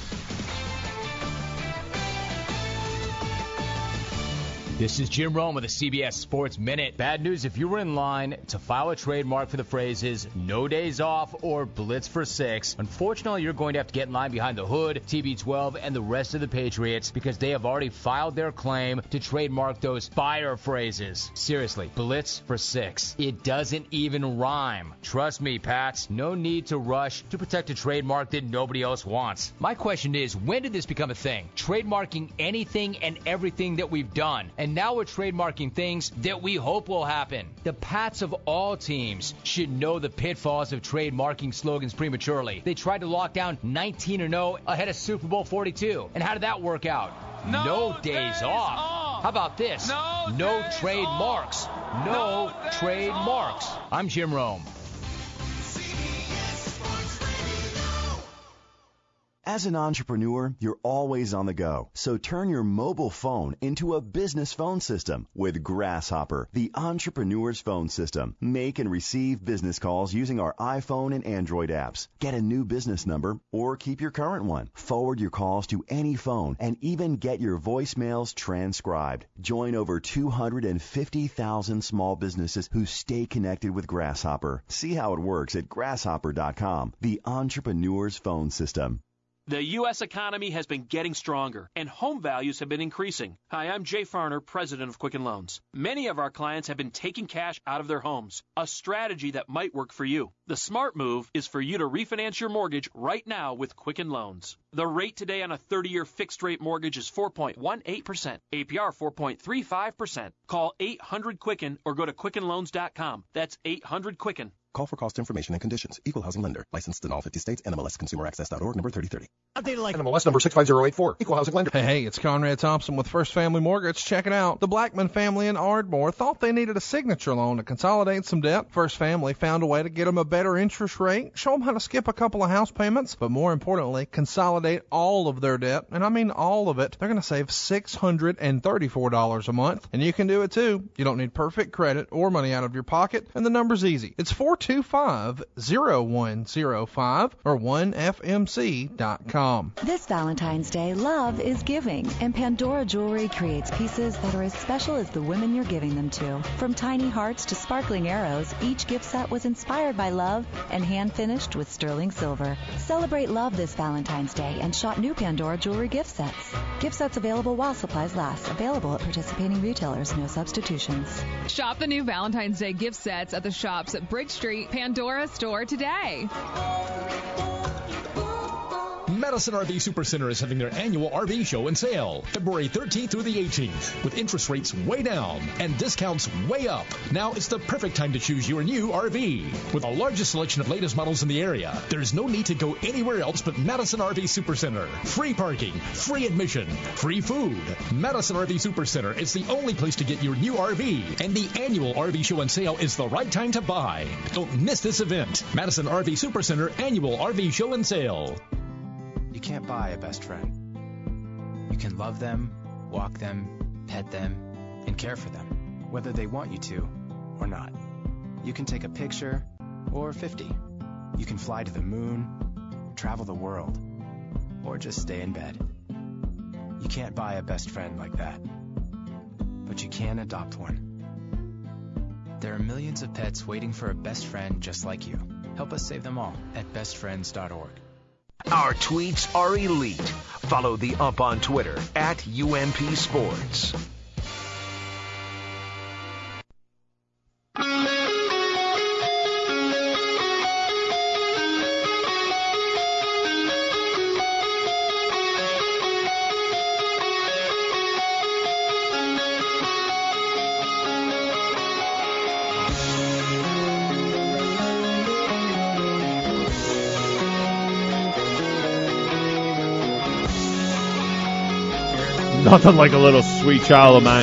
This is Jim Rome with the C B S Sports Minute. Bad news if you were in line to file a trademark for the phrases no days off or blitz for six. Unfortunately, you're going to have to get in line behind the hood, T B twelve, and the rest of the Patriots because they have already filed their claim to trademark those fire phrases. Seriously, blitz for six. It doesn't even rhyme. Trust me, Pats, no need to rush to protect a trademark that nobody else wants. My question is, when did this become a thing? Trademarking anything and everything that we've done. And now we're trademarking things that we hope will happen. The Pats of all teams should know the pitfalls of trademarking slogans prematurely. They tried to lock down nineteen and oh ahead of Super Bowl forty-two. And how did that work out? No, no days, days off. off. How about this? No, no trademarks. No, no trademarks. I'm Jim Rome. As an entrepreneur, you're always on the go. So turn your mobile phone into a business phone system with Grasshopper, the entrepreneur's phone system. Make and receive business calls using our iPhone and Android apps. Get a new business number or keep your current one. Forward your calls to any phone and even get your voicemails transcribed. Join over two hundred fifty thousand small businesses who stay connected with Grasshopper. See how it works at grasshopper dot com, the entrepreneur's phone system. The U S economy has been getting stronger, and home values have been increasing. Hi, I'm Jay Farner, president of Quicken Loans. Many of our clients have been taking cash out of their homes, a strategy that might work for you. The smart move is for you to refinance your mortgage right now with Quicken Loans. The rate today on a thirty-year fixed-rate mortgage is four point one eight percent, A P R four point three five percent. Call eight hundred Quicken or go to quicken loans dot com. That's eight hundred Quicken. Call for cost information and conditions. Equal housing lender. Licensed in all fifty states. N M L S consumer access dot org, number thirty thirty. Updated like N M L S number six five zero eight four. Equal housing lender. Hey, hey, it's Conrad Thompson with First Family Mortgage. Check it out. The Blackman family in Ardmore thought they needed a signature loan to consolidate some debt. First Family found a way to get them a better interest rate, show them how to skip a couple of house payments, but more importantly, consolidate all of their debt. And I mean all of it. They're going to save six hundred thirty-four dollars a month. And you can do it too. You don't need perfect credit or money out of your pocket. And the number's easy. It's four two five, zero one zero five or one F M C dot com. This Valentine's Day, love is giving, and Pandora Jewelry creates pieces that are as special as the women you're giving them to. From tiny hearts to sparkling arrows, each gift set was inspired by love and hand-finished with sterling silver. Celebrate love this Valentine's Day and shop new Pandora Jewelry gift sets. Gift sets available while supplies last. Available at participating retailers. No substitutions. Shop the new Valentine's Day gift sets at the shops at Bridge Street Pandora store today. Madison R V Supercenter is having their annual R V show and sale, February thirteenth through the eighteenth, with interest rates way down and discounts way up. Now it's the perfect time to choose your new R V. With the largest selection of latest models in the area, there's no need to go anywhere else but Madison R V Supercenter. Free parking, free admission, free food. Madison R V Supercenter is the only place to get your new R V, and the annual R V show and sale is the right time to buy. Don't miss this event. Madison R V Supercenter annual R V show and sale. You can't buy a best friend. You can love them, walk them, pet them, and care for them, whether they want you to or not. You can take a picture or fifty. You can fly to the moon, travel the world, or just stay in bed. You can't buy a best friend like that, but you can adopt one. There are millions of pets waiting for a best friend just like you. Help us save them all at best friends dot org. Our tweets are elite. Follow the Ump on Twitter at U M P Sports. Nothing like a little sweet child of mine.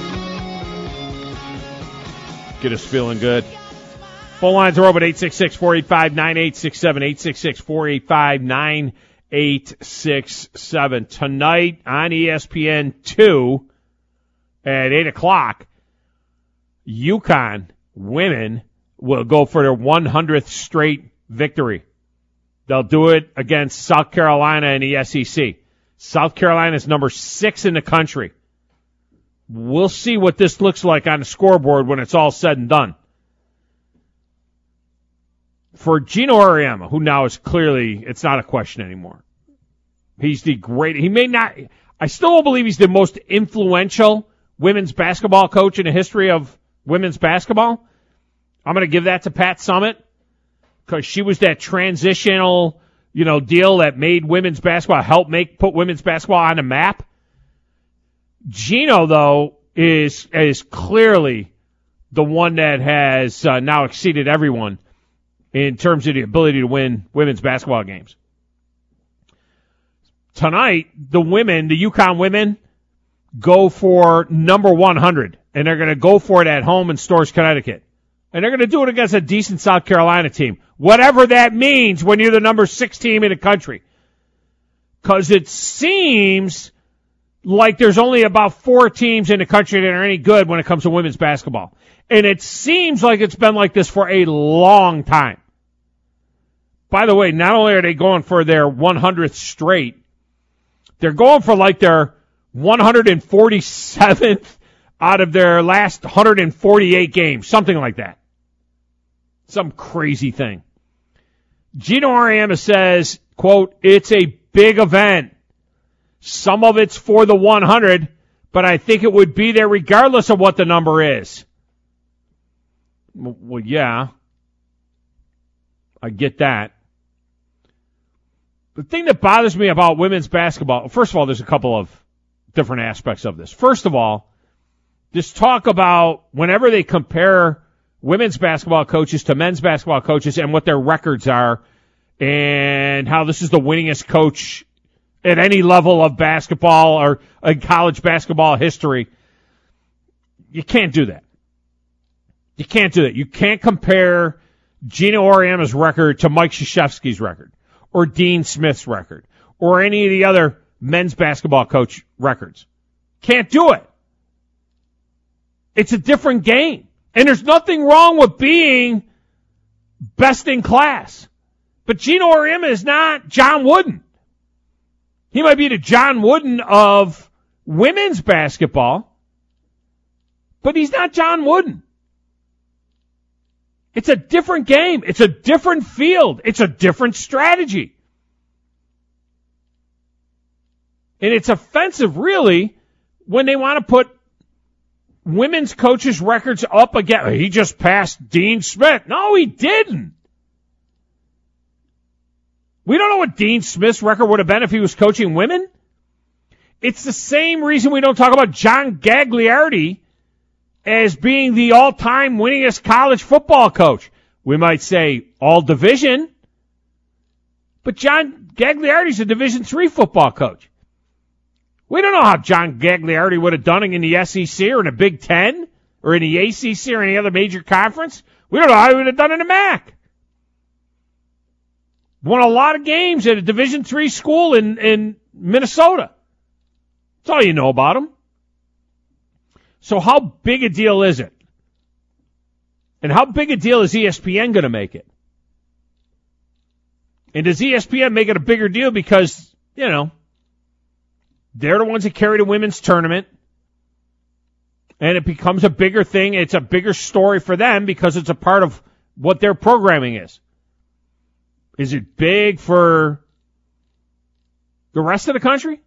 Get us feeling good. Phone lines are open, eight six six, four eight five, nine eight six seven, eight six six, four eight five, nine eight six seven. Tonight on E S P N two at eight o'clock, UConn women will go for their one hundredth straight victory. They'll do it against South Carolina in the S E C. South Carolina is number six in the country. We'll see what this looks like on the scoreboard when it's all said and done. For Gino Auriemma, who now is clearly, it's not a question anymore. He's the great, he may not, I still don't believe he's the most influential women's basketball coach in the history of women's basketball. I'm going to give that to Pat Summitt because she was that transitional, you know, deal that made women's basketball, helped make, put women's basketball on the map. Gino, though, is, is clearly the one that has uh, now exceeded everyone in terms of the ability to win women's basketball games. Tonight, the women, the UConn women, go for number one hundred, and they're going to go for it at home in Storrs, Connecticut. And they're going to do it against a decent South Carolina team. Whatever that means when you're the number six team in the country. Because it seems like there's only about four teams in the country that are any good when it comes to women's basketball. And it seems like it's been like this for a long time. By the way, not only are they going for their one hundredth straight, they're going for like their one hundred forty-seventh out of their last one hundred forty-eight games, something like that. Some crazy thing. Gino Auriemma says, quote, it's a big event. Some of it's for the one hundred, but I think it would be there regardless of what the number is. Well, yeah. I get that. The thing that bothers me about women's basketball, first of all, there's a couple of different aspects of this. First of all, this talk about whenever they compare women's basketball coaches to men's basketball coaches and what their records are and how this is the winningest coach at any level of basketball or in college basketball history. You can't do that. You can't do that. You can't compare Gino Auriemma's record to Mike Krzyzewski's record or Dean Smith's record or any of the other men's basketball coach records. Can't do it. It's a different game. And there's nothing wrong with being best in class. But Gino Auriemma is not John Wooden. He might be the John Wooden of women's basketball, but he's not John Wooden. It's a different game. It's a different field. It's a different strategy. And it's offensive, really, when they want to put women's coaches' records up again. He just passed Dean Smith. No, he didn't. We don't know what Dean Smith's record would have been if he was coaching women. It's the same reason we don't talk about John Gagliardi as being the all-time winningest college football coach. We might say all division, but John Gagliardi's a Division three football coach. We don't know how John Gagliardi would have done it in the S E C or in the Big Ten or in the A C C or any other major conference. We don't know how he would have done it in the M A C. Won a lot of games at a Division three school in, in Minnesota. That's all you know about him. So how big a deal is it? And how big a deal is E S P N going to make it? And does E S P N make it a bigger deal because, you know, they're the ones that carry the women's tournament, and it becomes a bigger thing. It's a bigger story for them because it's a part of what their programming is. Is it big for the rest of the country?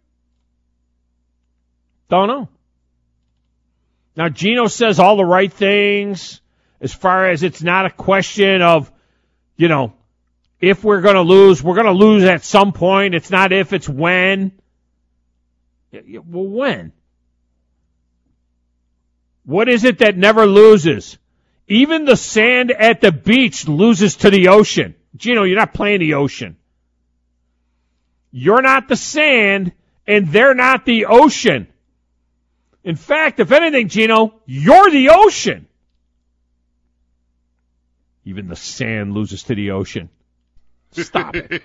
Don't know. Now, Gino says all the right things as far as it's not a question of, you know, if we're going to lose, we're going to lose at some point. It's not if, it's when. Well, when? What is it that never loses? Even the sand at the beach loses to the ocean. Gino, you're not playing the ocean. You're not the sand, and they're not the ocean. In fact, if anything, Gino, you're the ocean. Even the sand loses to the ocean. Stop it.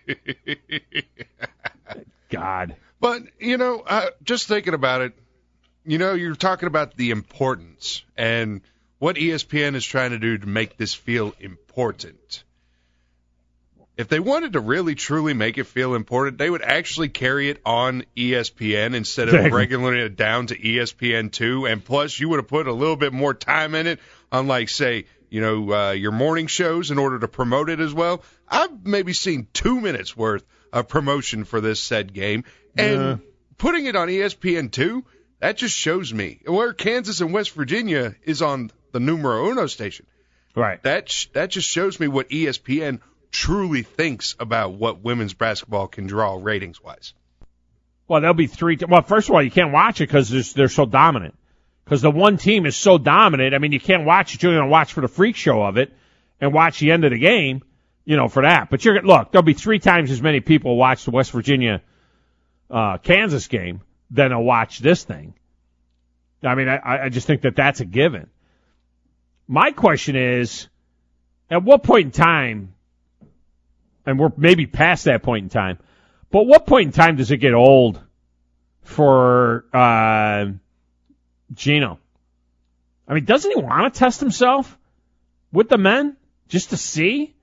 God. But, you know, uh, just thinking about it, you know, you're talking about the importance and what E S P N is trying to do to make this feel important. If they wanted to really, truly make it feel important, they would actually carry it on E S P N instead of Exactly. regulating it down to E S P N two. And plus, you would have put a little bit more time in it, unlike, say, you know, uh, your morning shows in order to promote it as well. I've maybe seen two minutes worth of promotion for this said game. And Yeah. putting it on E S P N two, that just shows me where Kansas and West Virginia is on the numero uno station. Right. That sh- that just shows me what E S P N truly thinks about what women's basketball can draw ratings-wise. Well, there'll be three. T- well, first of all, you can't watch it because they're so dominant. Because the one team is so dominant. I mean, you can't watch it. You're going to watch for the freak show of it and watch the end of the game, you know, for that. But you're look, there'll be three times as many people watch the West Virginia uh, Kansas game than will watch this thing. I mean, I, I just think that that's a given. My question is, at what point in time, and we're maybe past that point in time, but what point in time does it get old for uh, Gino? I mean, doesn't he want to test himself with the men just to see?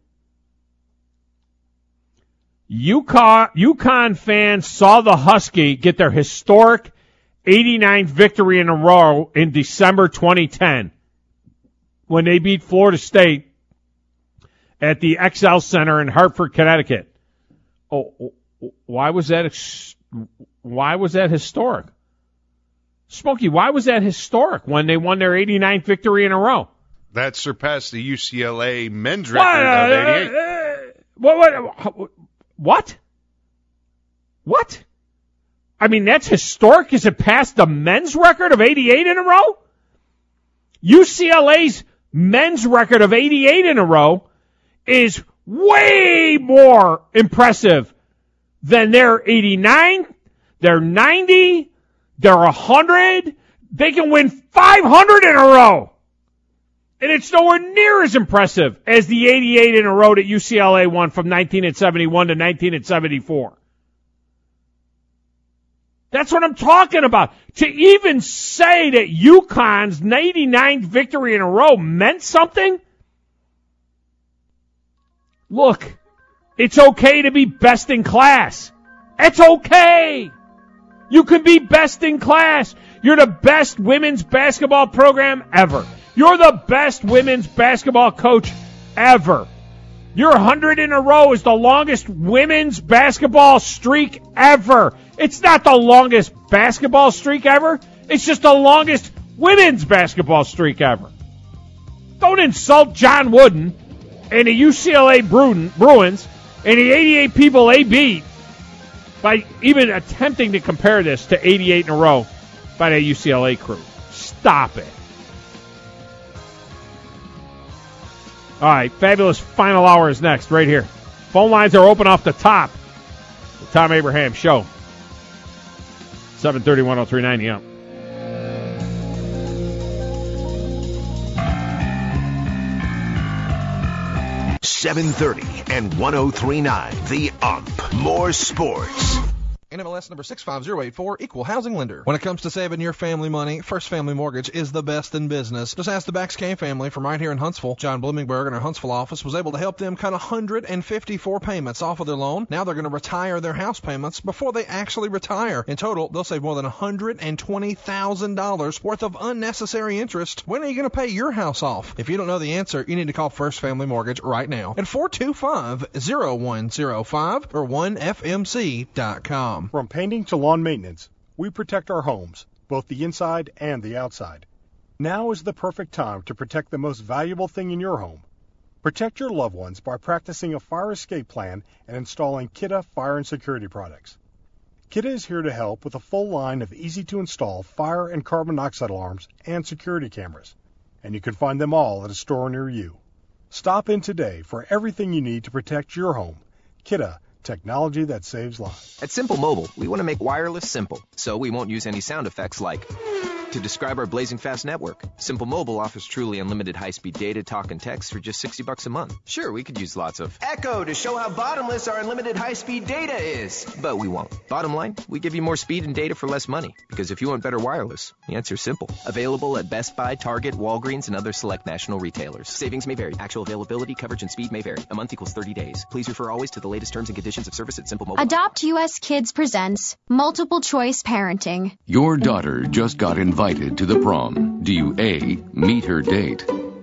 UConn, UConn fans saw the Husky get their historic eighty-ninth victory in a row in December twenty ten when they beat Florida State at the X L Center in Hartford, Connecticut. Oh, why was that? Why was that historic? Smokey, why was that historic when they won their eighty-ninth victory in a row? That surpassed the U C L A men's record of eighty-eight. Uh, what, what? What? What? I mean, that's historic. Is it past the men's record of eighty-eight in a row? U C L A's men's record of eighty-eight in a row is way more impressive than their eighty-nine, their ninety, their one hundred. They can win five hundred in a row. And it's nowhere near as impressive as the eighty-eight in a row that U C L A won from nineteen seventy-one to nineteen seventy-four. That's what I'm talking about. To even say that UConn's eighty-ninth victory in a row meant something? Look, it's okay to be best in class. It's okay. You can be best in class. You're the best women's basketball program ever. You're the best women's basketball coach ever. Your one hundred in a row is the longest women's basketball streak ever. It's not the longest basketball streak ever. It's just the longest women's basketball streak ever. Don't insult John Wooden and the U C L A Bruins And the eighty-eight people they beat, by even attempting to compare this to eighty-eight in a row by the U C L A crew. Stop it. All right, fabulous final hour is next right here. Phone lines are open off the top. The Tom Abraham Show. seven thirty, one oh three ninety up. seven thirty and one oh three point nine. The Ump. More sports. N M L S number six five zero eight four, Equal Housing Lender. When it comes to saving your family money, First Family Mortgage is the best in business. Just ask the Bax K family from right here in Huntsville. John Bloomingberg in our Huntsville office was able to help them cut one hundred fifty-four payments off of their loan. Now they're going to retire their house payments before they actually retire. In total, they'll save more than one hundred twenty thousand dollars worth of unnecessary interest. When are you going to pay your house off? If you don't know the answer, you need to call First Family Mortgage right now at four two five, zero one zero five or one F M C dot com. From painting to lawn maintenance, we protect our homes, both the inside and the outside. Now is the perfect time to protect the most valuable thing in your home. Protect your loved ones by practicing a fire escape plan and installing Kidde fire and security products. Kidde is here to help with a full line of easy-to-install fire and carbon monoxide alarms and security cameras, and you can find them all at a store near you. Stop in today for everything you need to protect your home. Kidde, technology that saves lives. At Simple Mobile, we want to make wireless simple, so we won't use any sound effects like to describe our blazing fast network. Simple Mobile offers truly unlimited high-speed data, talk, and text for just sixty bucks a month. Sure, we could use lots of echo to show how bottomless our unlimited high-speed data is, but we won't. Bottom line, we give you more speed and data for less money, because if you want better wireless, the answer's simple. Available at Best Buy, Target, Walgreens, and other select national retailers. Savings may vary. Actual availability, coverage, and speed may vary. A month equals thirty days. Please refer always to the latest terms and conditions of service at Simple Mobile. Adopt U S Kids presents Multiple Choice Parenting. Your daughter just got invited to the prom. Do you A, meet her date?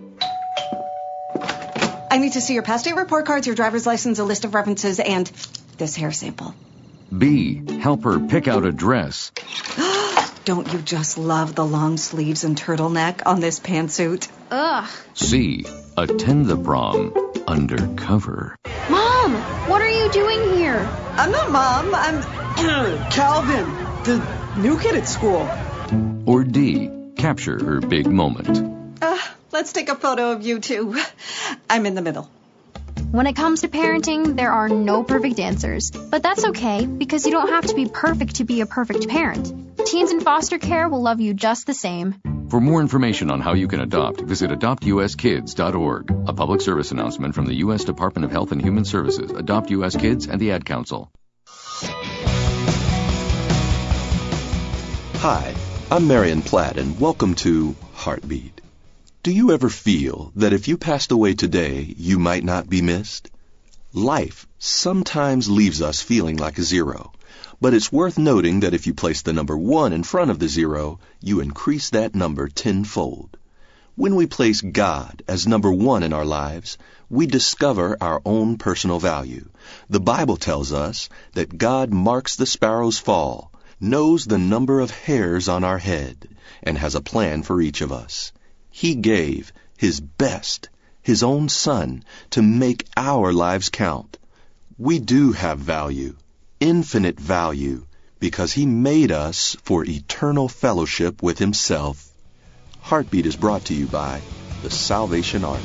I need to see your past date report cards, your driver's license, a list of references, and this hair sample. B, help her pick out a dress. Don't you just love the long sleeves and turtleneck on this pantsuit? Ugh. C, attend the prom undercover. Mom, what are you doing here? I'm not Mom. I'm Calvin, the new kid at school. Or D, capture her big moment. Uh, let's take a photo of you two. I'm in the middle. When it comes to parenting, there are no perfect answers. But that's okay, because you don't have to be perfect to be a perfect parent. Teens in foster care will love you just the same. For more information on how you can adopt, visit adopt u s kids dot org. A public service announcement from the U S Department of Health and Human Services, Adopt U S Kids, and the Ad Council. Hi, I'm Marion Platt, and welcome to Heartbeat. Do you ever feel that if you passed away today, you might not be missed? Life sometimes leaves us feeling like a zero. But it's worth noting that if you place the number one in front of the zero, you increase that number tenfold. When we place God as number one in our lives, we discover our own personal value. The Bible tells us that God marks the sparrow's fall, knows the number of hairs on our head, and has a plan for each of us. He gave His best, His own Son, to make our lives count. We do have value. Infinite value, because He made us for eternal fellowship with Himself. Heartbeat is brought to you by the Salvation Army.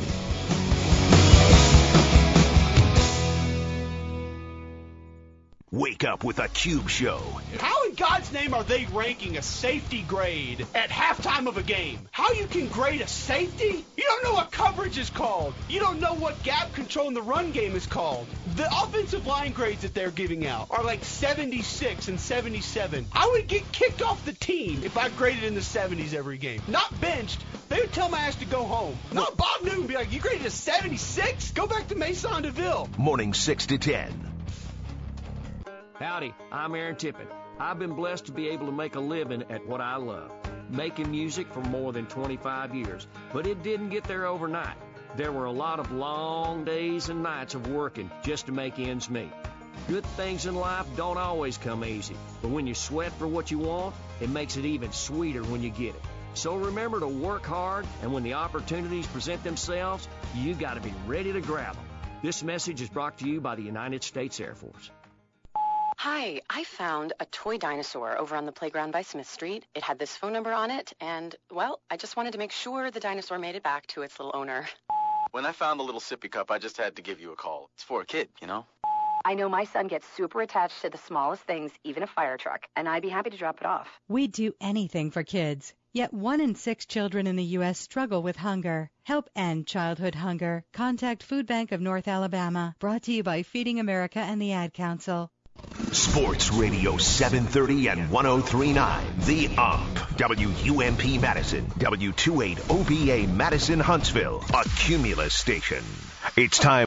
Wake up with a Cube Show. How in God's name are they ranking a safety grade at halftime of a game? How you can grade a safety? You don't know what coverage is called. You don't know what gap control in the run game is called. The offensive line grades that they're giving out are like seventy-six and seventy-seven. I would get kicked off the team if I graded in the seventies every game. Not benched. They would tell my ass to go home. Not Bob Newton be like, you graded a seventy-six? Go back to Maison DeVille. Morning six to ten. Howdy, I'm Aaron Tippett. I've been blessed to be able to make a living at what I love, making music for more than twenty-five years. But it didn't get there overnight. There were a lot of long days and nights of working just to make ends meet. Good things in life don't always come easy, but when you sweat for what you want, it makes it even sweeter when you get it. So remember to work hard, and when the opportunities present themselves, you got to be ready to grab them. This message is brought to you by the United States Air Force. Hi, I found a toy dinosaur over on the playground by Smith Street. It had this phone number on it, and, well, I just wanted to make sure the dinosaur made it back to its little owner. When I found the little sippy cup, I just had to give you a call. It's for a kid, you know? I know my son gets super attached to the smallest things, even a fire truck, and I'd be happy to drop it off. We'd do anything for kids. Yet one in six children in the U S struggle with hunger. Help end childhood hunger. Contact Food Bank of North Alabama. Brought to you by Feeding America and the Ad Council. Sports Radio seven thirty and ten thirty-nine. The Ump. W U M P Madison. W twenty-eight O B A Madison Huntsville. A Cumulus station. It's time.